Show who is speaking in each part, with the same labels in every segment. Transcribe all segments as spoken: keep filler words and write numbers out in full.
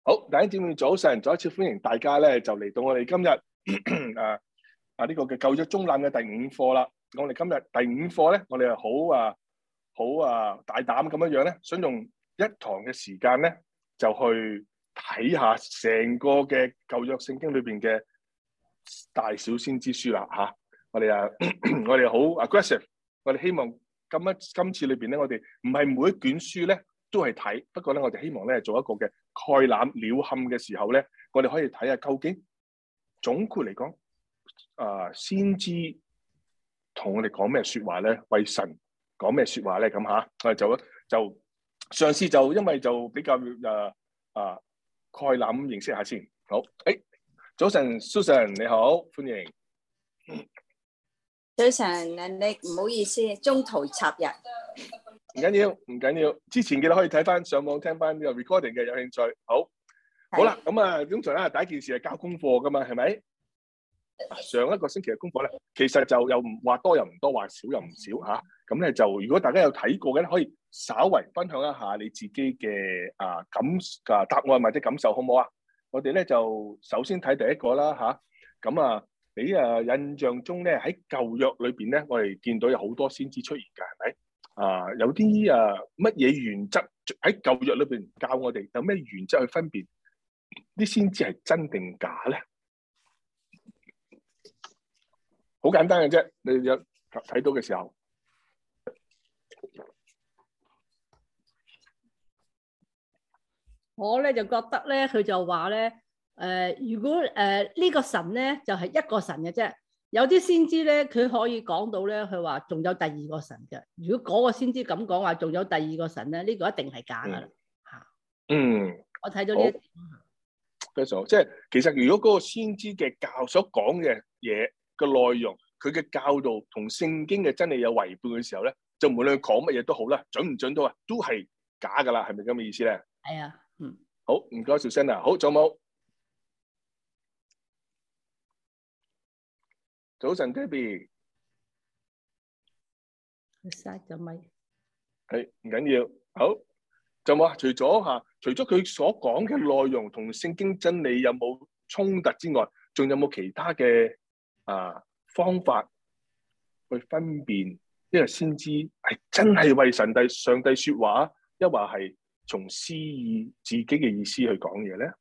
Speaker 1: 好，弟兄姊妹早晨，再一次歡迎大家咧，就嚟到我哋今日啊啊呢個嘅舊約中覽嘅第五課啦。我哋今日第五課咧，我哋係好啊好啊大膽咁樣樣咧，想用一堂嘅時間咧，就去睇下成個嘅舊約聖經裏邊嘅大小先知書啦吓。我哋啊，我哋好 aggressive， 我哋希望今一今次裏邊咧，我哋唔係每一卷書咧都係睇，不過咧我哋希望咧做一個嘅概覽鳥瞰嘅時候咧，我哋可以睇下究竟總括嚟講，啊、呃、先知同我哋講咩說話咧，為神講咩說話咧，咁吓，我哋就就上次就因為就比較誒啊、呃、概覽認識下先。好，誒、欸、早晨 Susan 你好，歡迎。
Speaker 2: 早晨，你唔好意思，中途插入。
Speaker 1: 唔緊要，唔緊要。之前記得可以睇翻上網聽翻呢個 recording 嘅，有興趣。好，好啦，咁啊，通常咧第一件事係交功課噶嘛，係咪？上一個星期嘅功課咧，其實就又唔話多又唔多，話少又唔少吓。咁、啊、咧就如果大家有睇過嘅咧，可以稍為分享一下你自己嘅啊感啊答案或者感受，好唔好啊？我哋咧就首先睇第一個啦吓。咁啊，你啊印象中咧喺舊約裏邊咧，我哋見到有好多先知出現㗎，係咪？啊，有啲啊乜嘢原則喺舊約裏邊教我哋有咩原則去分辨啲先知係真定假咧？好簡單嘅啫，你有睇到嘅時候，
Speaker 3: 我咧就覺得咧，佢就話咧，誒、呃，如果誒呢、呃這個神咧就係、是、一個神嘅啫。有啲先知咧，佢可以講到咧，佢話仲有第二個神嘅。如果嗰個先知咁講話，仲有第二個神咧，呢、這個一定係假噶啦。吓，
Speaker 1: 嗯，
Speaker 3: 我睇到呢一點。
Speaker 1: 非常好，即係其實如果嗰個先知嘅教所講嘅嘢嘅內容，佢嘅教導同聖經嘅真理有違背嘅時候咧，就無論佢講乜嘢都好啦，準唔準都啊，都係假噶啦，係咪咁嘅意思咧？
Speaker 3: 係啊，嗯。
Speaker 1: 好，唔該，小新啊，好，仲有冇？早晨 ，Debbie。
Speaker 3: 嘥咗咪？
Speaker 1: 係唔緊要，好，仲有冇啊？除咗吓，除咗佢所講嘅內容同聖經真理有冇衝突之外，仲有冇其他嘅啊方法去分辨呢個先知係真係為神帝上帝說話，抑或係從私意自己嘅意思去講嘢咧？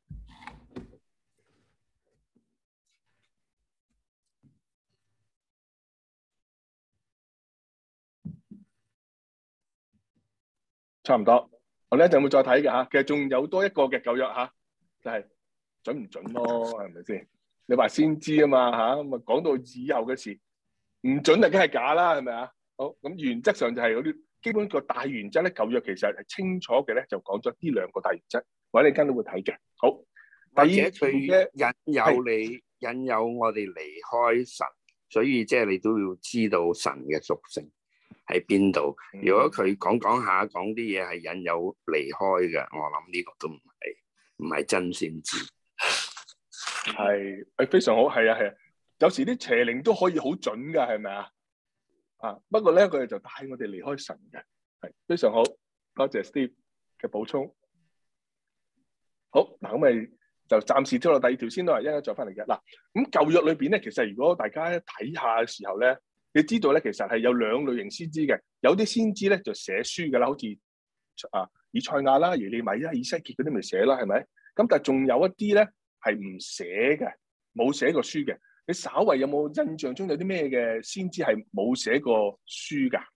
Speaker 1: 差唔多，我哋一陣會再睇嘅吓。其實仲有多一個嘅舊約吓，就係、是、準唔準咯，係咪先？你話先知啊嘛吓，咁啊講到以後嘅事，唔準就梗係假啦，係咪啊？好，咁原則上就係嗰啲基本個大原則咧，舊約其實係清楚嘅咧，就講咗呢兩個大原則，或者你跟到會睇嘅。好，
Speaker 4: 或者佢引誘你，引誘我哋離開神，所以即係你都要知道神嘅屬性喺邊度？如果佢講講下講啲嘢係引誘離開嘅，我諗呢個都唔係唔係真先知。
Speaker 1: 係係非常好，係啊係啊，有時啲邪靈都可以好準噶，係咪啊？啊，不過咧佢哋就帶我哋離開神嘅，係非常好，多謝 Steve 嘅補充。好嗱，咁咪就暫時跳落第二條先啦，一陣再翻嚟嘅。嗱，咁舊約裏邊咧，其實如果大家睇下嘅時候咧，你知道咧，其實係有兩類型先知嘅，有啲先知咧就寫書噶啦，好似啊以賽亞啦、耶利米啦、以西結嗰啲咪寫啦，係咪？咁但係仲有一啲咧係唔寫嘅，冇寫過書嘅。你稍為有冇印象中有啲咩嘅先知係冇寫過書噶？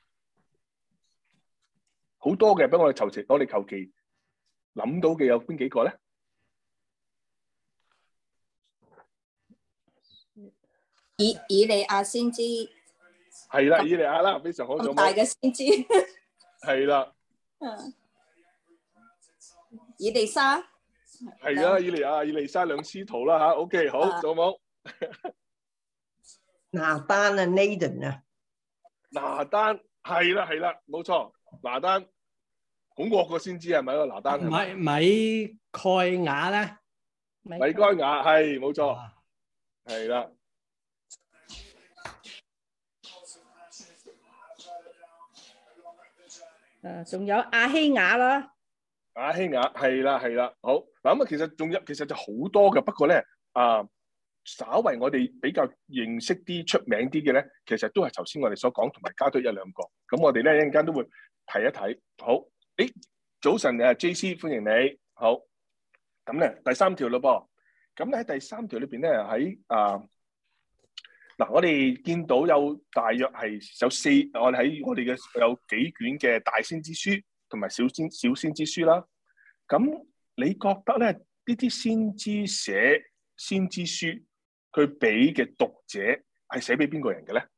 Speaker 1: 好多嘅，俾我哋求其，我哋求其諗到嘅有邊幾個咧？
Speaker 2: 以以利亞先知
Speaker 1: 係啦，以利亞啦，非常好，
Speaker 2: 咁大嘅先知
Speaker 1: 係啦。
Speaker 2: 嗯，以利沙
Speaker 1: 係啊，以利亞、以利沙兩師徒啦吓。OK， 好，仲有冇？
Speaker 5: 拿單啊 ，Nathan 啊，
Speaker 1: 拿單係啦係啦，冇錯，拿單好惡個先知係咪啊？拿單
Speaker 6: 米米蓋亞咧，
Speaker 1: 米該亞係冇錯，係啦。
Speaker 3: 誒，仲有亞希雅啦，
Speaker 1: 亞希雅係啦係啦，好嗱咁啊，其實仲有其實就好多嘅，不過咧啊，稍為我哋比較認識啲出名啲嘅咧，其實都係頭先我哋所講，同埋加多一兩個。咁我哋咧一陣間都會睇一睇。好，誒早晨誒 J C 歡迎你。好，咁咧第三條咯噃。咁咧喺第三條裏邊咧喺啊嗱，我哋見到有大約係有四，我哋喺我哋嘅有幾卷嘅大先知書同埋小先小先知書啦。咁你覺得咧呢啲先知寫先知書，佢俾嘅讀者係寫俾邊個人嘅咧？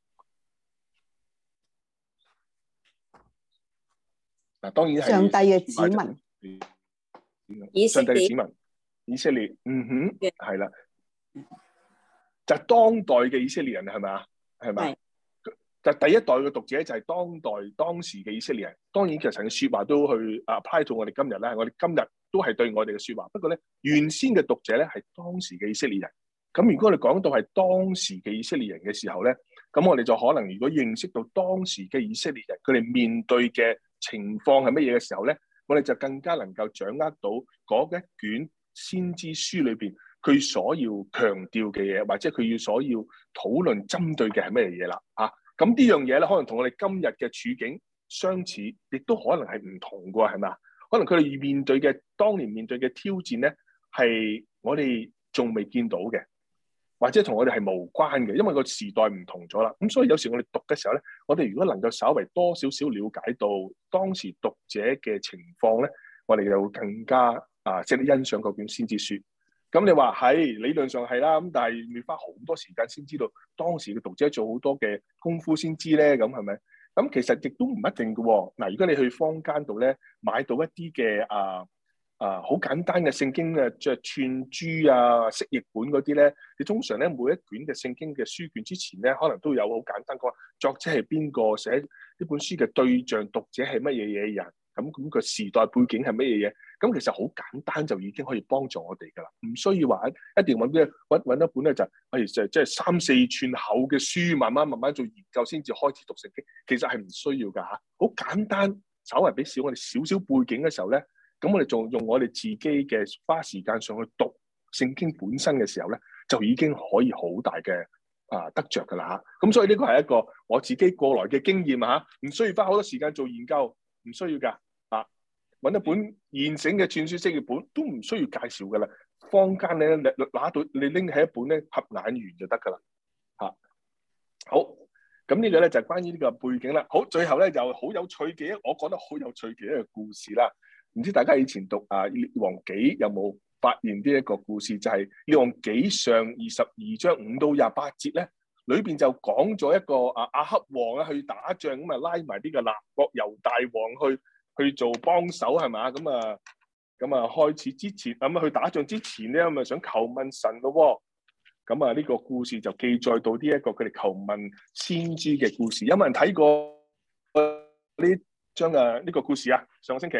Speaker 1: 嗱，當然係
Speaker 7: 上帝嘅子
Speaker 2: 以色列
Speaker 1: 上帝嘅子民，以色列，嗯哼，係啦，就係當代嘅以色列人係咪啊？係咪？就第一代嘅讀者就係當代當時嘅以色列人。當然其實神嘅説話都去 apply 到我哋今日咧，我哋今日都係對我哋嘅説話。不過咧，原先嘅讀者咧係當時嘅以色列人。咁如果我哋講到係當時嘅以色列人嘅時候咧，咁我哋就可能如果認識到當時嘅以色列人佢哋面對嘅情況係乜嘢嘅時候咧，我哋就更加能夠掌握到嗰一卷先知書裏邊佢所要強調嘅嘢，或者佢要所要討論針對嘅係乜嘢嘢啦嚇。咁呢樣嘢咧，可能同我哋今日嘅處境相似，亦都可能係唔同嘅喎，係咪啊？可能佢哋面對嘅當年面對嘅挑戰咧，係我哋仲未見到嘅，或者同我哋係無關嘅，因為個時代唔同咗啦。咁所以有時我哋讀嘅時候咧，我哋如果能夠稍微多少少了解到當時讀者嘅情況咧，我哋就更加啊，即係欣賞嗰卷先知書。咁你話係理論上係啦，咁但係你花好多時間先知道當時嘅讀者做好多嘅功夫先知咧，咁係咪？咁其實亦都唔一定嘅喎。嗱，如果你去坊間度咧買到一啲嘅啊啊好簡單嘅聖經嘅即係串珠啊、釋譯本嗰啲咧，你通常咧每一卷嘅聖經嘅書卷之前咧，可能都有好簡單講作者係邊個，寫呢本書嘅對象讀者係乜嘢嘢人。咁咁個時代背景係乜嘢嘢？咁其實好簡單就已經可以幫助我哋㗎啦，唔需要話一定揾啲揾揾一本咧就係就即係三四寸厚嘅書，慢慢慢慢做研究先至開始讀聖經。其實係唔需要㗎嚇，好簡單，稍為俾少我哋少少背景嘅時候咧，咁我哋仲用我哋自己嘅花時間上去讀聖經本身嘅時候咧，就已經可以好大嘅啊得着㗎啦嚇。咁所以呢個係一個我自己過來嘅經驗嚇，唔需要花好多時間做研究。唔需要㗎，啊，揾一本現成嘅串書釋譯本都唔需要介紹㗎啦。坊間咧，你拿到你拎起一本咧，合眼緣就得㗎啦。嚇、啊，好，咁呢個咧就係、是、關於呢個背景啦。好，最後咧就好有趣嘅，我覺得好有趣嘅一個故事啦。唔知大家以前讀啊《列王紀》有冇發現呢一個故事？就係、是《列王紀上》二十二章五到廿八節咧。裏邊就講咗一個啊亞哈王咧去打仗，咁啊拉埋呢個南國猶大王去去做幫手係嘛？咁啊咁啊開始之前咁啊去打仗之前咧，咁啊想求問神咯喎。咁啊呢個故事就記載到呢一個佢哋求問先知嘅故事。有冇人睇過呢張啊呢個故事啊？上個星期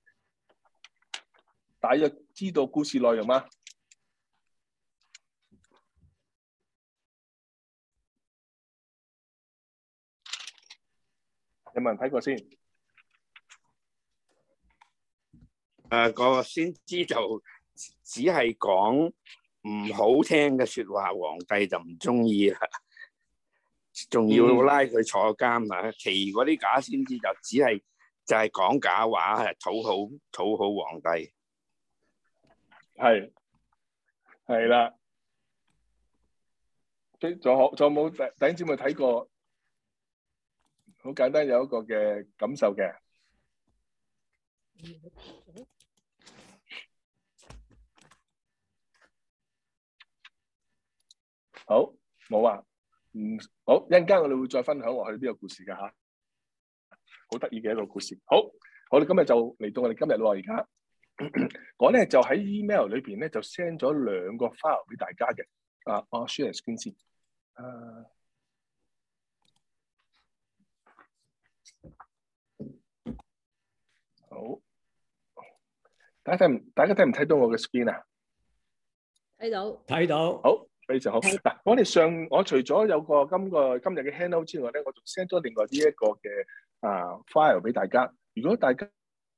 Speaker 1: 大約知道故事內容嗎？有冇人睇過先？誒、
Speaker 4: 呃，個先知就只係講唔好聽嘅説話，皇帝就唔中意啦，仲要拉佢坐監啊！嗯、其餘嗰啲假先知就只係就係、是、講假話，係討好討好皇帝。
Speaker 1: 係係啦，仲有仲有冇弟兄姊妹睇過？好簡單，有一個嘅感受嘅。好，冇啊，嗯，好，一陣間我哋會再分享落去呢個故事㗎吓，好得意嘅一個故事。好，我哋今日就嚟到我哋今日咯，而家我咧就喺 email 裏邊咧就 send 咗兩個 file 俾大家嘅。啊，我 share screen 先。啊。好，大家睇唔大家睇唔睇到我嘅 screen 啊？
Speaker 3: 睇到，
Speaker 6: 睇到。
Speaker 1: 好，非常好。嗱，我哋上我除咗有個今個今日嘅 handout 之外咧，我仲 send 咗另外呢一個嘅啊 file 俾大家。如果大家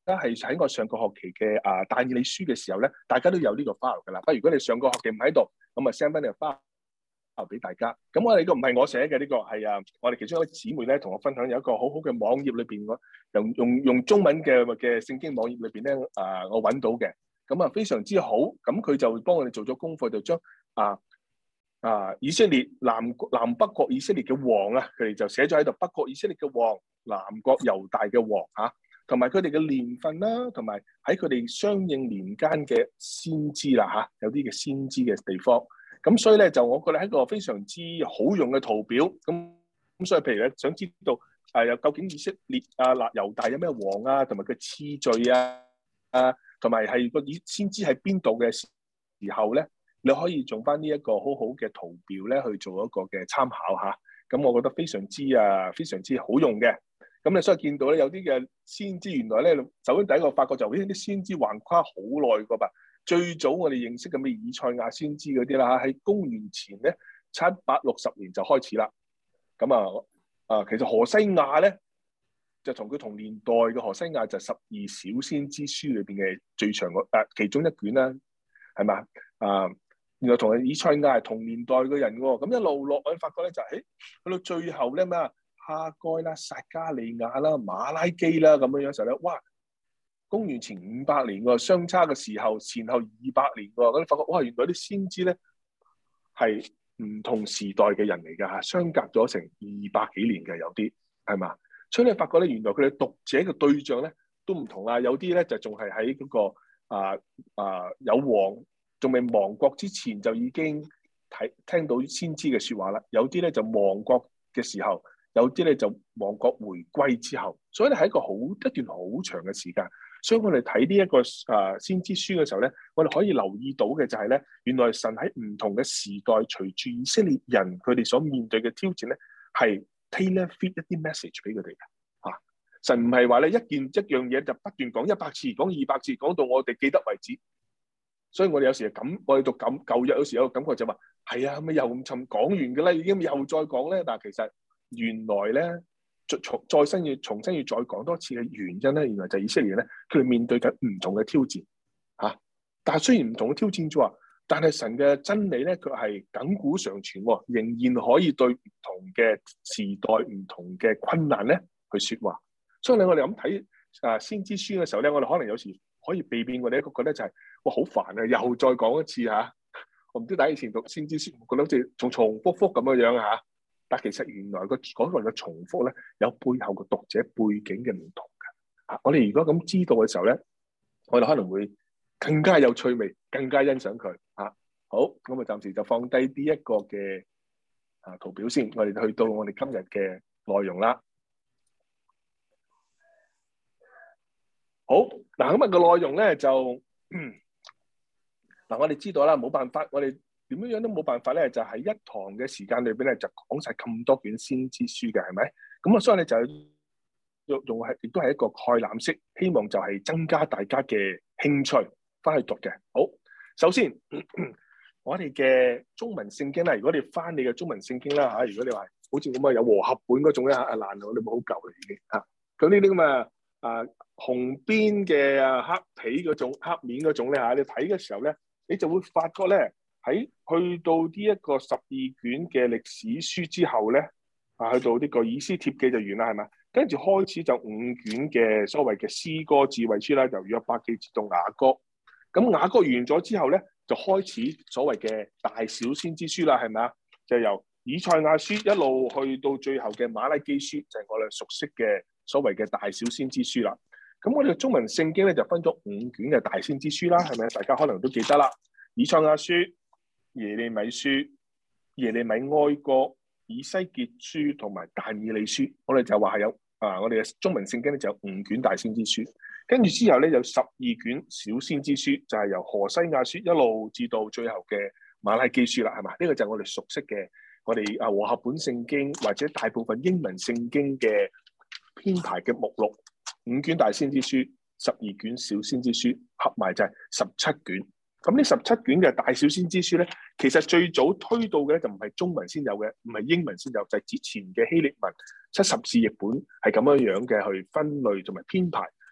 Speaker 1: 係喺我上個學期嘅啊但以理書嘅時候咧，大家都有呢個 file 㗎啦。不過如果你上個學期唔喺度，咁啊 send 翻呢個 file 俾大家。咁我哋呢個唔係我寫嘅，呢個係啊我哋其中一位姊妹咧同我分享，有一個好好嘅網頁裏邊，我用用用中文嘅嘅聖經網頁裏邊咧啊，我揾到嘅，咁啊非常之好。咁佢就幫我哋做咗功課，就將啊啊以色列南南北國以色列嘅王啊，佢哋就寫咗喺度，北國以色列嘅王，南國猶大嘅王嚇。同埋佢哋嘅年份啦，同埋喺佢哋相應年間嘅先知啦嚇，有啲嘅先知嘅地方。咁所以咧，就我覺得係一個非常之好用嘅圖表。咁咁所以譬如咧，想知道誒有究竟以色列啊嗱猶大有咩王啊，同埋個次序啊啊，同埋係個以先知喺邊度嘅時候咧，你可以用翻呢一個好好嘅圖表咧去做一個嘅參考嚇。咁我覺得非常之啊，非常之好用嘅。咁你所以見到咧，有啲嘅先知原來咧，首先第一個發覺就呢啲先知橫跨好耐個吧。最早我哋認識嘅咩以賽亞先知嗰啲啦嚇，喺公元前咧七百六十年就開始啦。咁啊啊，其實何西亞咧就同佢同年代嘅何西亞就十二小先知書裏邊嘅最長個誒、啊、其中一卷啦，係嘛啊？原來同以賽亞係同年代嘅人喎。咁一路落去發覺咧就係、是，去到最後咧咩啊？哈該啦、撒加利亞啦、馬拉基啦咁樣樣時候咧，哇！公元前五百年喎，相差嘅時候前後二百年喎，咁你發覺哇，原來啲先知咧係唔同時代嘅人嚟㗎嚇，相隔咗成二百幾年嘅有啲係嘛，所以你發覺咧，原來佢哋讀者嘅對象咧都唔同啦，有啲咧就仲係喺嗰個啊啊有王仲未亡國之前就已經睇聽到先知嘅説話啦，有啲咧就亡國嘅時候。有啲咧就亡國回歸之後，所以咧係一個好一段好長嘅時間。所以我哋睇呢一個啊先知書嘅時候咧，我哋可以留意到嘅就係咧，原來神喺唔同嘅時代，隨住以色列人佢哋所面對嘅挑戰咧，係 tailor fit 一啲 message 俾佢哋嘅嚇。神唔係話咧一件一樣嘢就不斷講一百次，講二百次，講到我哋記得為止。所以我哋有時係咁，我哋讀咁舊約有時有個感覺就話係啊，咪又咁沉講完嘅啦，已經又再講咧，但係其實。原來咧，再重再新要重新要再講多次嘅原因咧，原來就係以色列咧，佢哋面對緊唔同嘅挑戰嚇、啊。但係雖然唔同嘅挑戰啫喎，但係神嘅真理咧，佢係亙古常存喎，仍然可以對唔同嘅時代、唔同嘅困難咧去説話。所以咧，我哋咁睇啊先知書嘅時候咧，我哋可能有時可以避免我哋一個覺得就係、是、哇好煩啊，又再講一次嚇、啊。我唔知大家以前讀先知書，覺得好似重重複複咁樣樣嚇。但其實原來個嗰個嘅重複咧，有背後個讀者背景嘅唔同嘅嚇。我哋如果咁知道嘅時候咧，我哋可能會更加有趣味，更加欣賞佢嚇。好，咁啊暫時就放低呢一個嘅啊圖表先，我哋去到我哋今日嘅內容啦。好嗱，咁啊個內容咧就嗱，我哋知道啦，冇辦法，我哋。點樣樣都冇辦法咧，就喺一堂嘅時間裏邊咧，就講晒咁多卷先知書嘅，係咪？咁啊，所以咧就用用係，亦都係一個概覽式，希望就係增加大家嘅興趣，翻去讀嘅。好，首先咳咳我哋嘅中文聖經咧，如果你翻你嘅中文聖經啦嚇，如果你話好似咁啊有和合本嗰種咧嚇，啊爛咗，你冇好舊啦已經嚇。咁呢啲咁啊啊紅邊嘅啊黑皮嗰種黑面嗰種咧嚇，你睇嘅時候咧，你就會發覺咧。喺去到呢一個十二卷嘅歷史書之後咧，啊去到呢個以斯帖記就完啦，係咪？跟住開始就五卷嘅所謂嘅詩歌智慧書啦，由約伯記至到雅歌。咁雅歌完咗之後咧，就開始所謂嘅大小先知書啦，係咪啊？就由以賽亞書一路去到最後嘅馬拉基書，就係、是、我哋熟悉嘅所謂嘅大小先知書啦。咁我哋中文聖經咧就分咗五卷嘅大先知書啦，係咪？大家可能都記得啦，以賽亞書。耶利米書、耶利米哀歌、以西結書同埋但以理書，我哋就話係有啊，我哋嘅中文聖經咧就有五卷大先知書，跟住之後咧有十二卷小先知書，就係、是、由何西亞書一路至到最後嘅馬拉基書啦，係嘛？呢、這個就係我哋熟悉嘅，我哋啊和合本聖經或者大部分英文聖經嘅編排嘅目錄，五卷大先知書、十二卷小先知書，合埋就係十七卷。咁呢十七卷嘅大小先知書咧，其實最早推到嘅咧就唔係中文先有嘅，唔係英文先有，就係、是、之前嘅希臘文七十士譯本係咁樣樣嘅去分類同埋編排，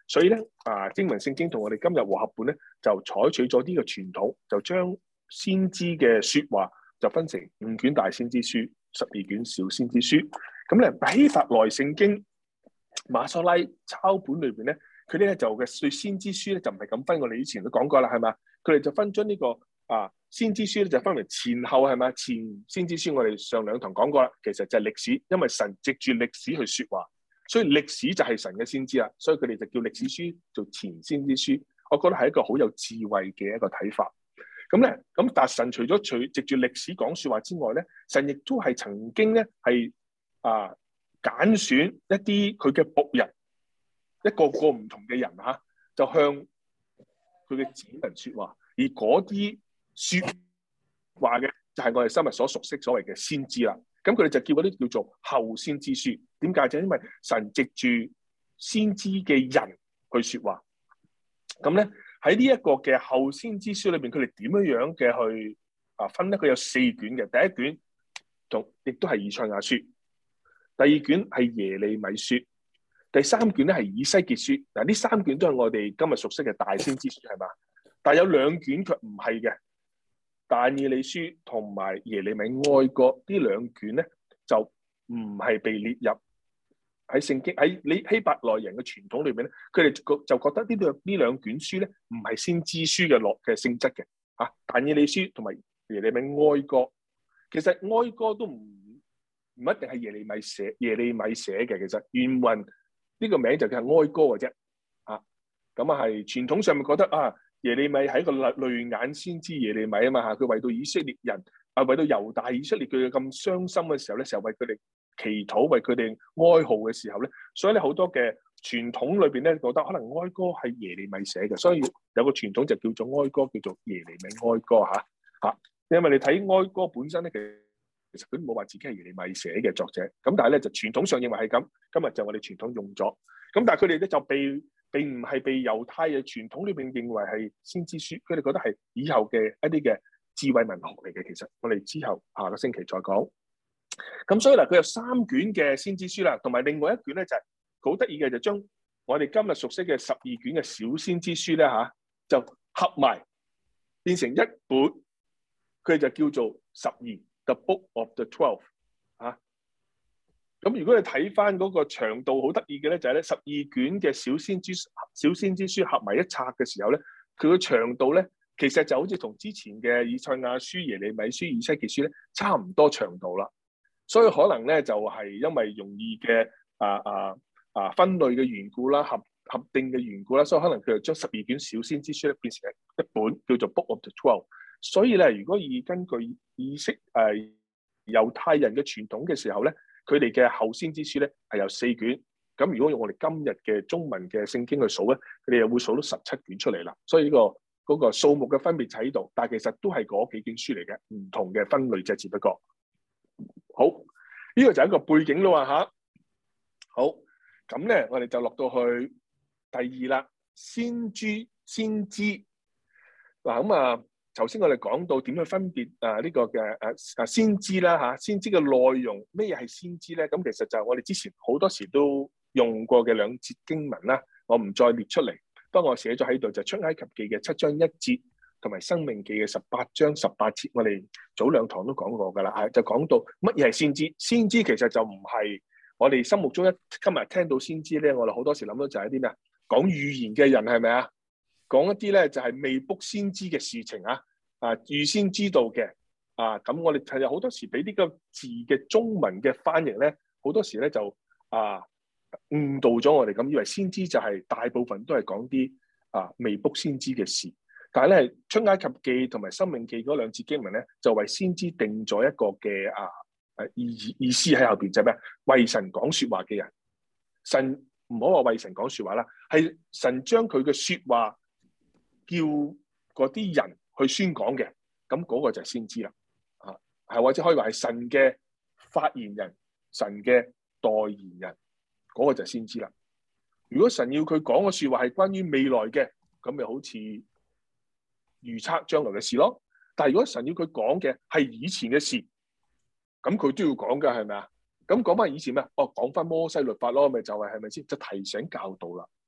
Speaker 1: 所以咧啊，經文聖經同我哋今日和合本咧就採取咗呢個傳統，就將先知嘅説話就分成五卷大先知書、十二卷小先知書。咁咧希伯來聖經馬索拉抄本裏邊咧，佢哋咧就嘅對先知書咧就唔係咁分，我哋以前都講過啦，係嘛？佢哋就分將呢、這個啊先知書咧就分為前後，係咪？前先知書我哋上兩堂講過啦，其實就係歷史，因為神藉住歷史去説話，所以歷史就係神嘅先知啦，所以佢哋就叫歷史書做前先知書。我覺得係一個好有智慧嘅一個睇法。咁咧，咁但神除咗除藉住歷史講説話之外咧，神亦都係曾經咧係啊揀選一啲佢嘅僕人，一個個唔同嘅人嚇，就向佢嘅子民説話。而嗰啲説話嘅就係我哋今日所熟悉所謂嘅先知啦。咁佢哋就叫嗰啲叫做後先知書。點解？就因為神藉住先知嘅人去説話。咁咧喺呢一個嘅後先知書裏邊，佢哋點樣樣嘅去啊分咧？佢有四卷嘅，第一卷同亦都係以賽亞書，第二卷係耶利米書，第三卷咧係以西結書。嗱，呢三卷都係我哋今日熟悉嘅大先知書，係嘛？但係有兩卷卻唔係嘅，但以理書同埋耶利米哀歌呢兩卷咧就唔係被列入喺聖經喺你希伯來人嘅傳統裏邊咧，佢哋就覺得呢兩呢兩卷書咧唔係先知書嘅落嘅性質嘅啊。但以理書同埋耶利米哀歌，其實哀歌都唔唔一定係耶利米寫耶利米寫嘅，其實原文呢個名就叫哀歌嘅啫啊。咁啊係傳統上面覺得啊。耶利米係一個淚眼先知耶利米啊嘛嚇，佢為到以色列人啊，為到猶大以色列佢咁傷心嘅時候咧，成日為佢哋祈禱，為佢哋哀號嘅時候咧，所以咧好多嘅傳統裏邊咧覺得可能哀歌係耶利米寫嘅，所以有個傳統就叫做哀歌，叫做耶利米哀歌嚇嚇。因為你睇哀歌本身咧，其實佢都冇話自己係耶利米寫嘅作者，咁但係咧就傳統上認為係咁，今日就我哋傳統用咗，咁但係佢哋咧就被。並唔係被猶太嘅傳統裏邊認為係先知書，佢哋覺得係以後嘅一啲嘅智慧文學嚟嘅。其實我哋之後下個星期再講。咁所以嗱，佢有三卷嘅先知書啦，同埋另外一卷咧就係好得意嘅，就將我哋今日熟悉嘅十二卷嘅小先知書咧嚇，就合埋變成一本，佢就叫做十二 The Book of the Twelve 嚇。咁如果你睇翻嗰個長度好得意嘅咧，就係咧十二卷嘅小先知小先知書合埋一冊嘅時候咧，佢個長度咧其實就好似同之前嘅以賽亞書、耶利米書、以西結書咧差唔多長度啦。所以可能咧就係因為容易嘅啊啊啊分類嘅緣故啦、合合定嘅緣故啦，所以可能佢就將十二卷小先知書咧變成一本叫做 Book of the Twelve。所以咧，如果以根據意識誒猶太人嘅傳統嘅時候咧，佢哋嘅後先知書咧係有四卷，咁如果用我哋今日嘅中文嘅聖經去數咧，佢哋又會數到十七卷出嚟啦。所以呢、這個嗰、那個數目嘅分別就喺度，但係其實都係嗰幾卷書嚟嘅，唔同嘅分類啫，只不過好呢、這個就係一個背景啦嚇。好，咁咧我哋就落到去第二啦，先知先知嗱咁啊。頭先我哋講到點樣分別啊呢個嘅誒誒先知啦嚇，先知嘅內容咩嘢係先知咧？咁其實就係我哋之前好多時都用過嘅兩節經文啦，我唔再列出嚟，不過我寫咗喺度就出埃及記嘅七章一節同埋申命記嘅十八章十八節，我哋早兩堂都講過噶啦，係就講到乜嘢係先知？先知其實就唔係我哋心目中一今日聽到先知咧，我哋好多時諗到就係啲咩啊？講預言嘅人係咪啊？講一啲咧就係未卜先知嘅事情啊，啊預先知道嘅啊，咁我哋係有好多時俾呢個字嘅中文嘅翻譯咧，好多時咧就啊誤導咗我哋，咁以為先知就係大部分都係講啲啊未卜先知嘅事，但係咧出埃及記同埋申命記嗰兩節經文咧，就為先知定咗一個嘅啊誒意意思喺後邊，就係咩？為神講說話嘅人，神唔好話為神講說話啦，係神將佢嘅說話叫嗰啲人去宣講嘅，咁嗰個就係先知啦，啊，係或者可以話係神嘅發言人、神嘅代言人，嗰個就係先知啦。如果神要佢講嘅說話係關於未來嘅，咁咪好似預測將來嘅事咯。但係如果神要佢講嘅係以前嘅事，咁佢都要講噶，係咪啊？咁講翻以前咩？哦，講翻摩西律法咯，咪就係係咪先？就提醒教導啦。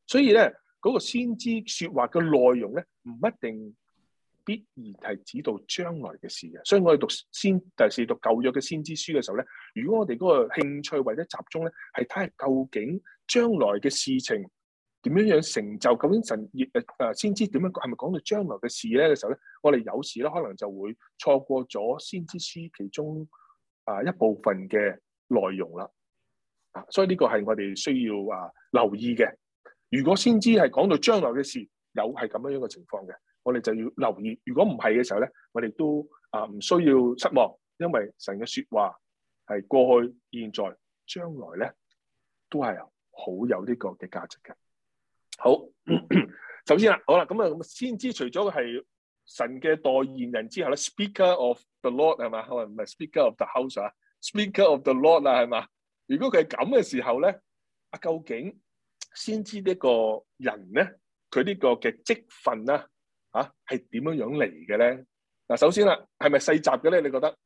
Speaker 1: 所以咧嗰、那個先知説話嘅內容咧，唔一定必然係指到將來嘅事嘅。所以我哋讀先第四讀舊約嘅先知書嘅時候咧，如果我哋嗰個興趣或者集中咧，係睇下究竟將來嘅事情點樣樣成就，究竟神誒誒先知點樣係咪講到將來嘅事咧嘅時候咧，我哋有時咧可能就會錯過咗先知書其中啊一部分嘅內容啦。啊，所以呢個係我哋需要啊留意嘅。如果先知係講到將來嘅事，有係咁樣樣嘅情況嘅，我哋就要留意。如果唔係嘅時候咧，我哋都啊唔需要失望，因為神嘅説話係過去、現在、將來咧，都係好有呢個嘅價值嘅。好，首先啦，好啦，咁啊，先知除咗係神嘅代言人之後咧 ，Speaker of the Lord 係嘛？可能唔係 Speaker of the House 啊 ，Speaker of the Lord 啦係嘛？如果佢係咁嘅時候咧，啊究竟先知呢個人咧，佢呢個嘅職分啦，嚇係點樣樣嚟嘅咧？嗱，首先啦，係咪世襲嘅咧？你覺得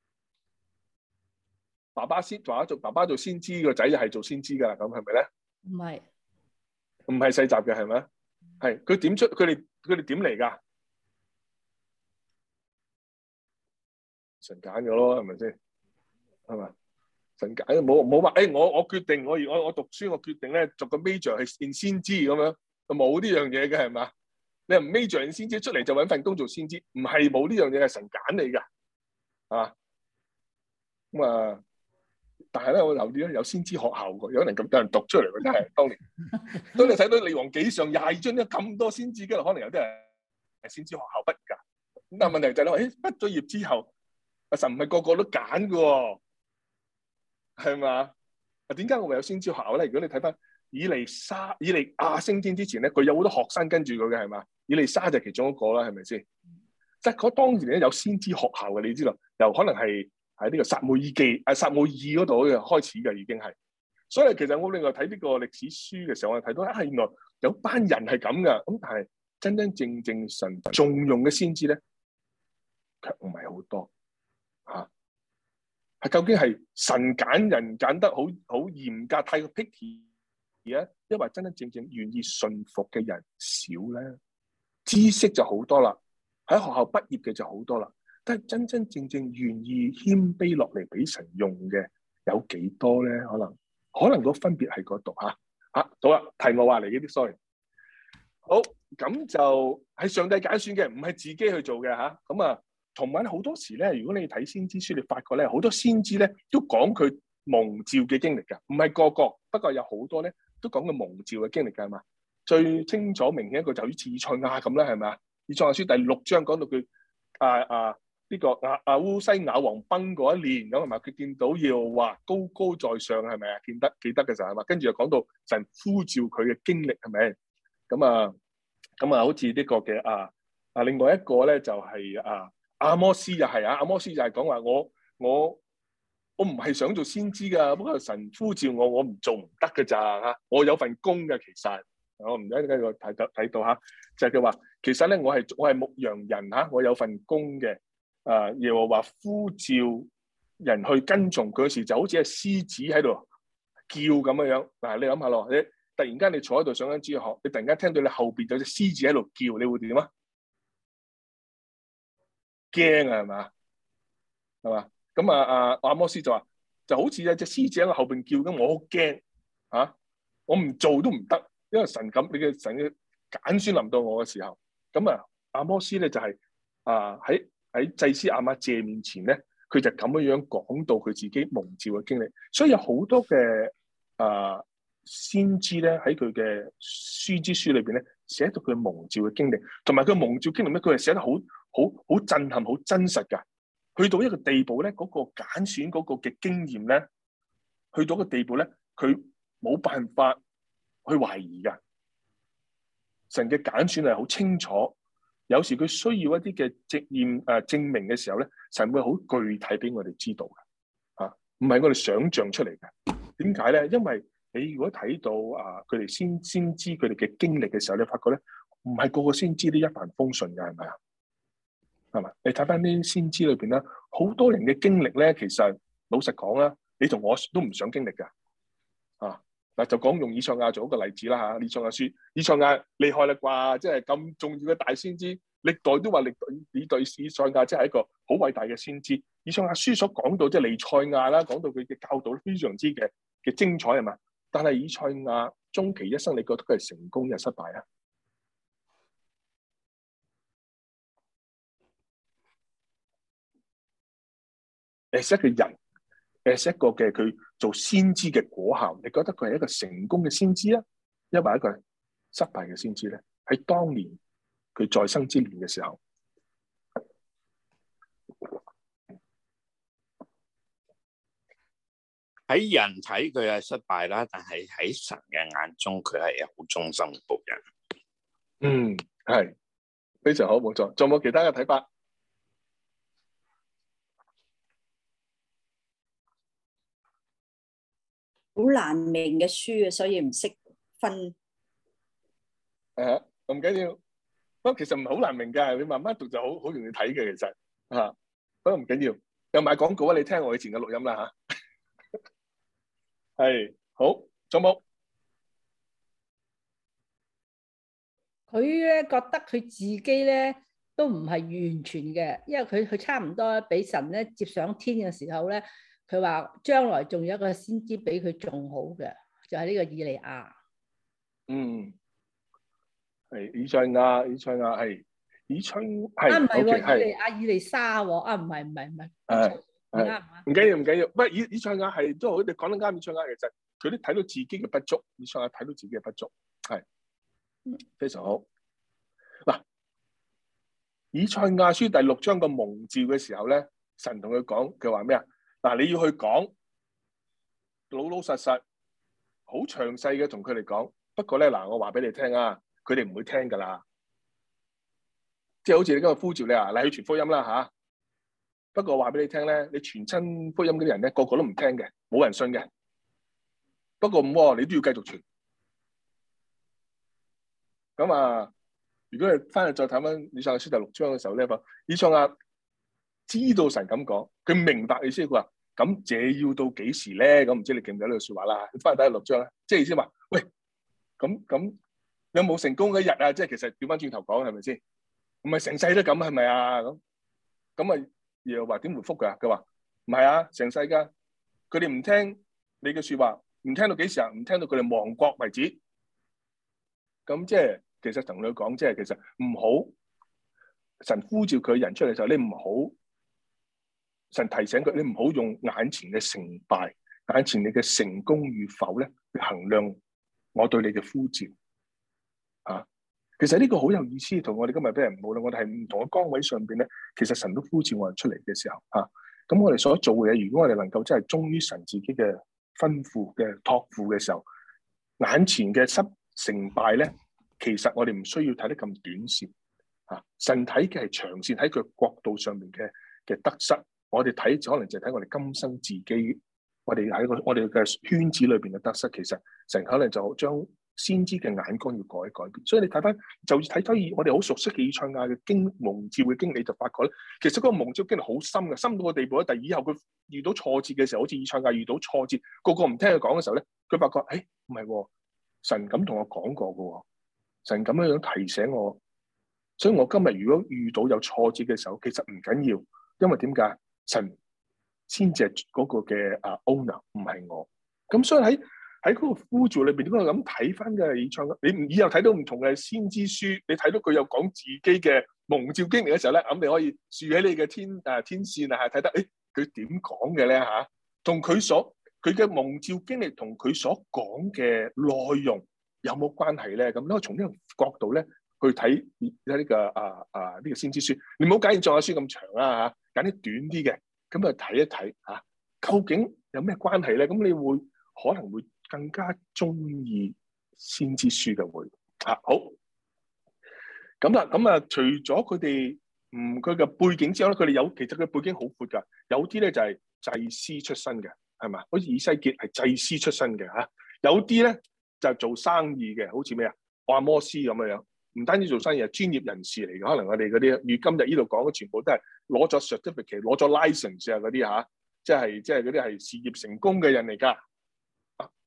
Speaker 1: 爸爸先爸爸做爸爸做先知，個仔就係做先知㗎啦？咁係咪咧？
Speaker 3: 唔係，
Speaker 1: 唔係世襲嘅係咪？係佢點出？佢哋佢哋點嚟㗎？神揀咗咯，係咪先？係嘛？神揀冇冇話誒，我我決定我我我讀書，我決定咧做個 major 係 in 先知咁樣，冇呢樣嘢嘅係嘛？你唔 major in 先知出嚟就揾份工做先知，唔係冇呢樣嘢，係神揀你㗎，啊咁啊！但係咧，我留意咧有先知學校㗎，有人咁多人讀出嚟㗎，真係當年。當你睇到《列王紀上》廿二章咧咁多先知，跟住可能有啲人係先知學校畢業㗎。咁但係問題就係咧，誒畢咗業之後，阿神唔係個個都揀㗎喎。係嘛？啊，點解我會有先知學校咧？如果你睇翻以利沙、以利亞升天之前咧，佢有好多學生跟住佢嘅，係嘛？以利沙就係其中一個啦，係咪先？即係嗰當年咧有先知學校嘅，你知道，又可能係喺呢個撒母耳記啊撒母耳嗰度嘅開始嘅，已經係。所以其實我另外睇呢個歷史書嘅時候，我睇到啊，原來有班人係咁噶。咁但係真真正正神重用嘅先知咧，卻唔係好多嚇。係究竟係神揀人揀得好好嚴格，太過 picky 啊？因為真真正正願意順服嘅人少咧，知識就好多啦，喺學校畢業嘅就好多啦，但係真真正正願意謙卑落嚟俾神用嘅有幾多咧？可能可能個分別喺嗰度嚇嚇。好啦，題外話嚟嘅啲 sorry。好，咁就係上帝揀選嘅，唔係自己去做嘅嚇。咁啊。同埋好多時咧，如果你睇先知書，你發覺咧好多先知咧都講佢蒙召嘅經歷㗎，唔係個個，不過有好多咧都講佢蒙召嘅經歷㗎，係嘛？最清楚明顯一個就好似以賽亞咁啦，係咪啊？以賽亞書第六章講到佢啊啊呢個啊啊烏西雅王崩嗰一年咁係嘛？佢見到耶和華高高在上係咪啊？見得記得嘅時候係嘛？跟住又講到神呼召佢嘅經歷係咪？咁啊咁啊，好似呢個嘅啊啊另外一個咧就係、是、啊。阿摩斯又係啊，阿摩斯就係講話我我我唔係想做先知噶，不過神呼召我，我唔做唔得噶咋吓，我有份工嘅其實，我唔知點解我睇到睇到吓，就係佢話其實咧我係我係牧羊人吓，我有份工嘅，誒耶和華呼召人去跟從佢嗰時，就好似係獅子喺度叫咁樣樣。嗱，你諗下咯，你突然間你坐喺度上緊主日學，你突然間聽到你後邊有隻獅子喺度叫，你會點啊？驚啊，係嘛？係嘛？咁啊啊阿摩斯就話，就好似有隻獅子喺我後邊叫咁，我好驚啊！我唔做都唔得，因為神咁，你嘅神嘅揀選臨到我嘅時候，咁啊阿摩斯咧就係、是、啊喺喺祭司亞瑪謝面前咧，佢就咁樣樣講到佢自己蒙召嘅經歷，所以有好多嘅啊先知咧喺佢嘅先知書裏邊咧寫到佢蒙召嘅經歷，同埋佢蒙召經歷咧，佢係寫得好。好好震撼，好真實噶。去到一個地步咧，嗰、那個揀選嗰個嘅經驗咧，去到一個地步咧，佢冇辦法去懷疑噶。神嘅揀選係好清楚，有時佢需要一啲嘅證驗誒證明嘅時候咧，神會好具體俾我哋知道噶嚇，唔係我哋想象出嚟嘅。點解咧？因為你如果睇到啊，佢哋先先知佢哋嘅經歷嘅時候，你發覺咧，唔係個個先知都一帆風順嘅，係咪啊？係嘛？你睇翻啲先知裏邊咧，好多人嘅經歷咧，其實老實講啦，你同我都唔想經歷噶。啊， 嗱，就講用以賽亞做一個例子啦嚇。以賽亞書，以賽亞厲害啦啩，即係咁重要嘅大先知，歷代都話歷代你對以賽亞即係一個好偉大嘅先知。以賽亞書所講到即係彌賽亞啦，講到佢嘅教導非常之嘅嘅精彩係嘛？但係以賽亞終其一生，你覺得佢係成功定係失敗啊？係一個人，係一個嘅佢做先知嘅果效，你覺得佢係一個成功嘅先知啊，抑或一個失敗嘅先知咧？喺當年佢在生之年嘅時候，
Speaker 4: 喺人睇佢係失敗啦，但係喺神嘅眼中，佢係好忠心嘅僕人。
Speaker 1: 嗯，係非常好，冇錯。仲有冇其他嘅睇法？
Speaker 2: 好難明嘅書啊，所以唔識分。
Speaker 1: 誒，唔緊要，不過其實唔係好難明㗎，你慢慢讀就好好容易睇嘅，其實嚇。不過唔緊要，有賣廣告啊！你聽我以前嘅錄音啦嚇。係好，仲有冇？
Speaker 3: 佢咧覺得佢自己咧都唔係完全嘅，因為佢佢差唔多俾神咧接上天嘅時候咧，佢話將來仲有一個先知比佢仲好嘅，就係呢個以利亞。
Speaker 1: 嗯，係以賽亞，以賽亞係以賽係。
Speaker 3: 啊，唔係喎，
Speaker 1: okay，
Speaker 3: 以利亞以利沙喎。啊，唔係唔係唔係。
Speaker 1: 係係
Speaker 3: 啱唔啱？
Speaker 1: 唔緊要唔緊要，不過以以賽亞係都好，你講得啱。以賽亞其實佢都睇到自己嘅不足，以賽亞睇到自己嘅不足，係非常好。嗱，以賽亞書第六章個蒙召嘅時候咧，神同佢講，佢話咩啊？嗱，你要去講，老老實實，好詳細嘅同佢哋講。不過咧，嗱，我話俾你聽啊，佢哋唔會聽噶啦。即係好似你今日呼召你啊，你去傳福音啦吓。不過話俾你聽咧，你傳親福音嗰啲人咧，個個都唔聽嘅，冇人信嘅。不過唔喎，你都要繼續傳。咁啊，如果你翻去再睇翻以賽亞書第六章嘅時候咧，以賽亞知道神咁講，佢明白意思。佢話：咁這要到幾時咧？咁唔知你記唔記得呢句説話啦？你翻去睇第六章咧，即係意思話：喂，咁咁有冇成功嘅一日啊？即係其實調翻轉頭講係咪先？唔係成世都咁係咪啊？咁咁啊？又話點回覆佢？佢話唔係啊，成世㗎，佢哋唔聽你嘅説話，唔聽到幾時啊？唔聽到佢哋亡國為止。咁即係其實同你講，即係其實唔好神呼召佢人出嚟嘅時候，你唔好神提醒佢，你唔好用眼前嘅成敗、眼前你嘅成功與否咧去衡量我對你嘅呼召啊。其實呢個好有意思，同我哋今日俾人無論我哋係唔同嘅崗位上邊咧，其實神都呼召我哋出嚟嘅時候嚇，咁、啊、我哋所做嘅嘢，如果我哋能夠真係忠於神自己嘅吩咐嘅託付嘅時候，眼前嘅失成敗咧，其實我哋唔需要睇得咁短線嚇、啊。神睇嘅係長線，喺佢角度上面嘅嘅得失，我哋睇可能就係睇我哋今生自己，我哋喺個我哋嘅圈子裏邊嘅得失，其實神可能就將先知嘅眼光要改一改變，所以你睇翻，就睇翻以我哋好熟悉嘅以賽亞嘅經蒙召嘅經歷，就發覺咧，其實嗰個蒙召經歷好深嘅，深到個地步咧。但係以後佢遇到挫折嘅時候，好似以賽亞遇到挫折，個個唔聽佢講嘅時候咧，佢發覺，誒唔係，神咁同我講過嘅，神咁樣樣提醒我，所以我今日如果遇到有挫折嘅時候，其實唔緊要，因為點解？神先至係嗰個嘅啊 owner， 唔係我，咁所以喺。喺嗰個呼召裏邊，點解咁睇翻嘅以賽亞？你以後睇到唔同嘅先知書，你睇到佢有講自己嘅蒙召經歷嘅時候咧，咁你可以豎喺你嘅天誒天線啊，睇得誒佢點講嘅咧嚇，同佢所佢嘅蒙召經歷同佢所講嘅內容有冇關係咧？咁你可以從呢個角度咧去睇睇呢個啊啊呢個先知書。你唔好揀以賽亞書咁長啊嚇，揀啲短啲嘅，咁啊睇一睇嚇，究竟有咩關係咧？咁你會可能會更加中意先知書嘅會啊，好咁啦，咁啊，除咗佢哋唔佢嘅背景之後咧，佢哋有其實佢背景好闊噶，有啲咧就係祭司出身嘅，係嘛？好似以西結係祭司出身嘅嚇，有啲咧就係做生意嘅，好似咩啊阿摩司咁樣樣，唔單止做生意，係專業人士嚟嘅。可能我哋嗰啲如今日呢度講嘅全部都係攞咗 certificate、攞咗 license 啊嗰啲嚇，即係即係嗰啲係事業成功嘅人嚟㗎。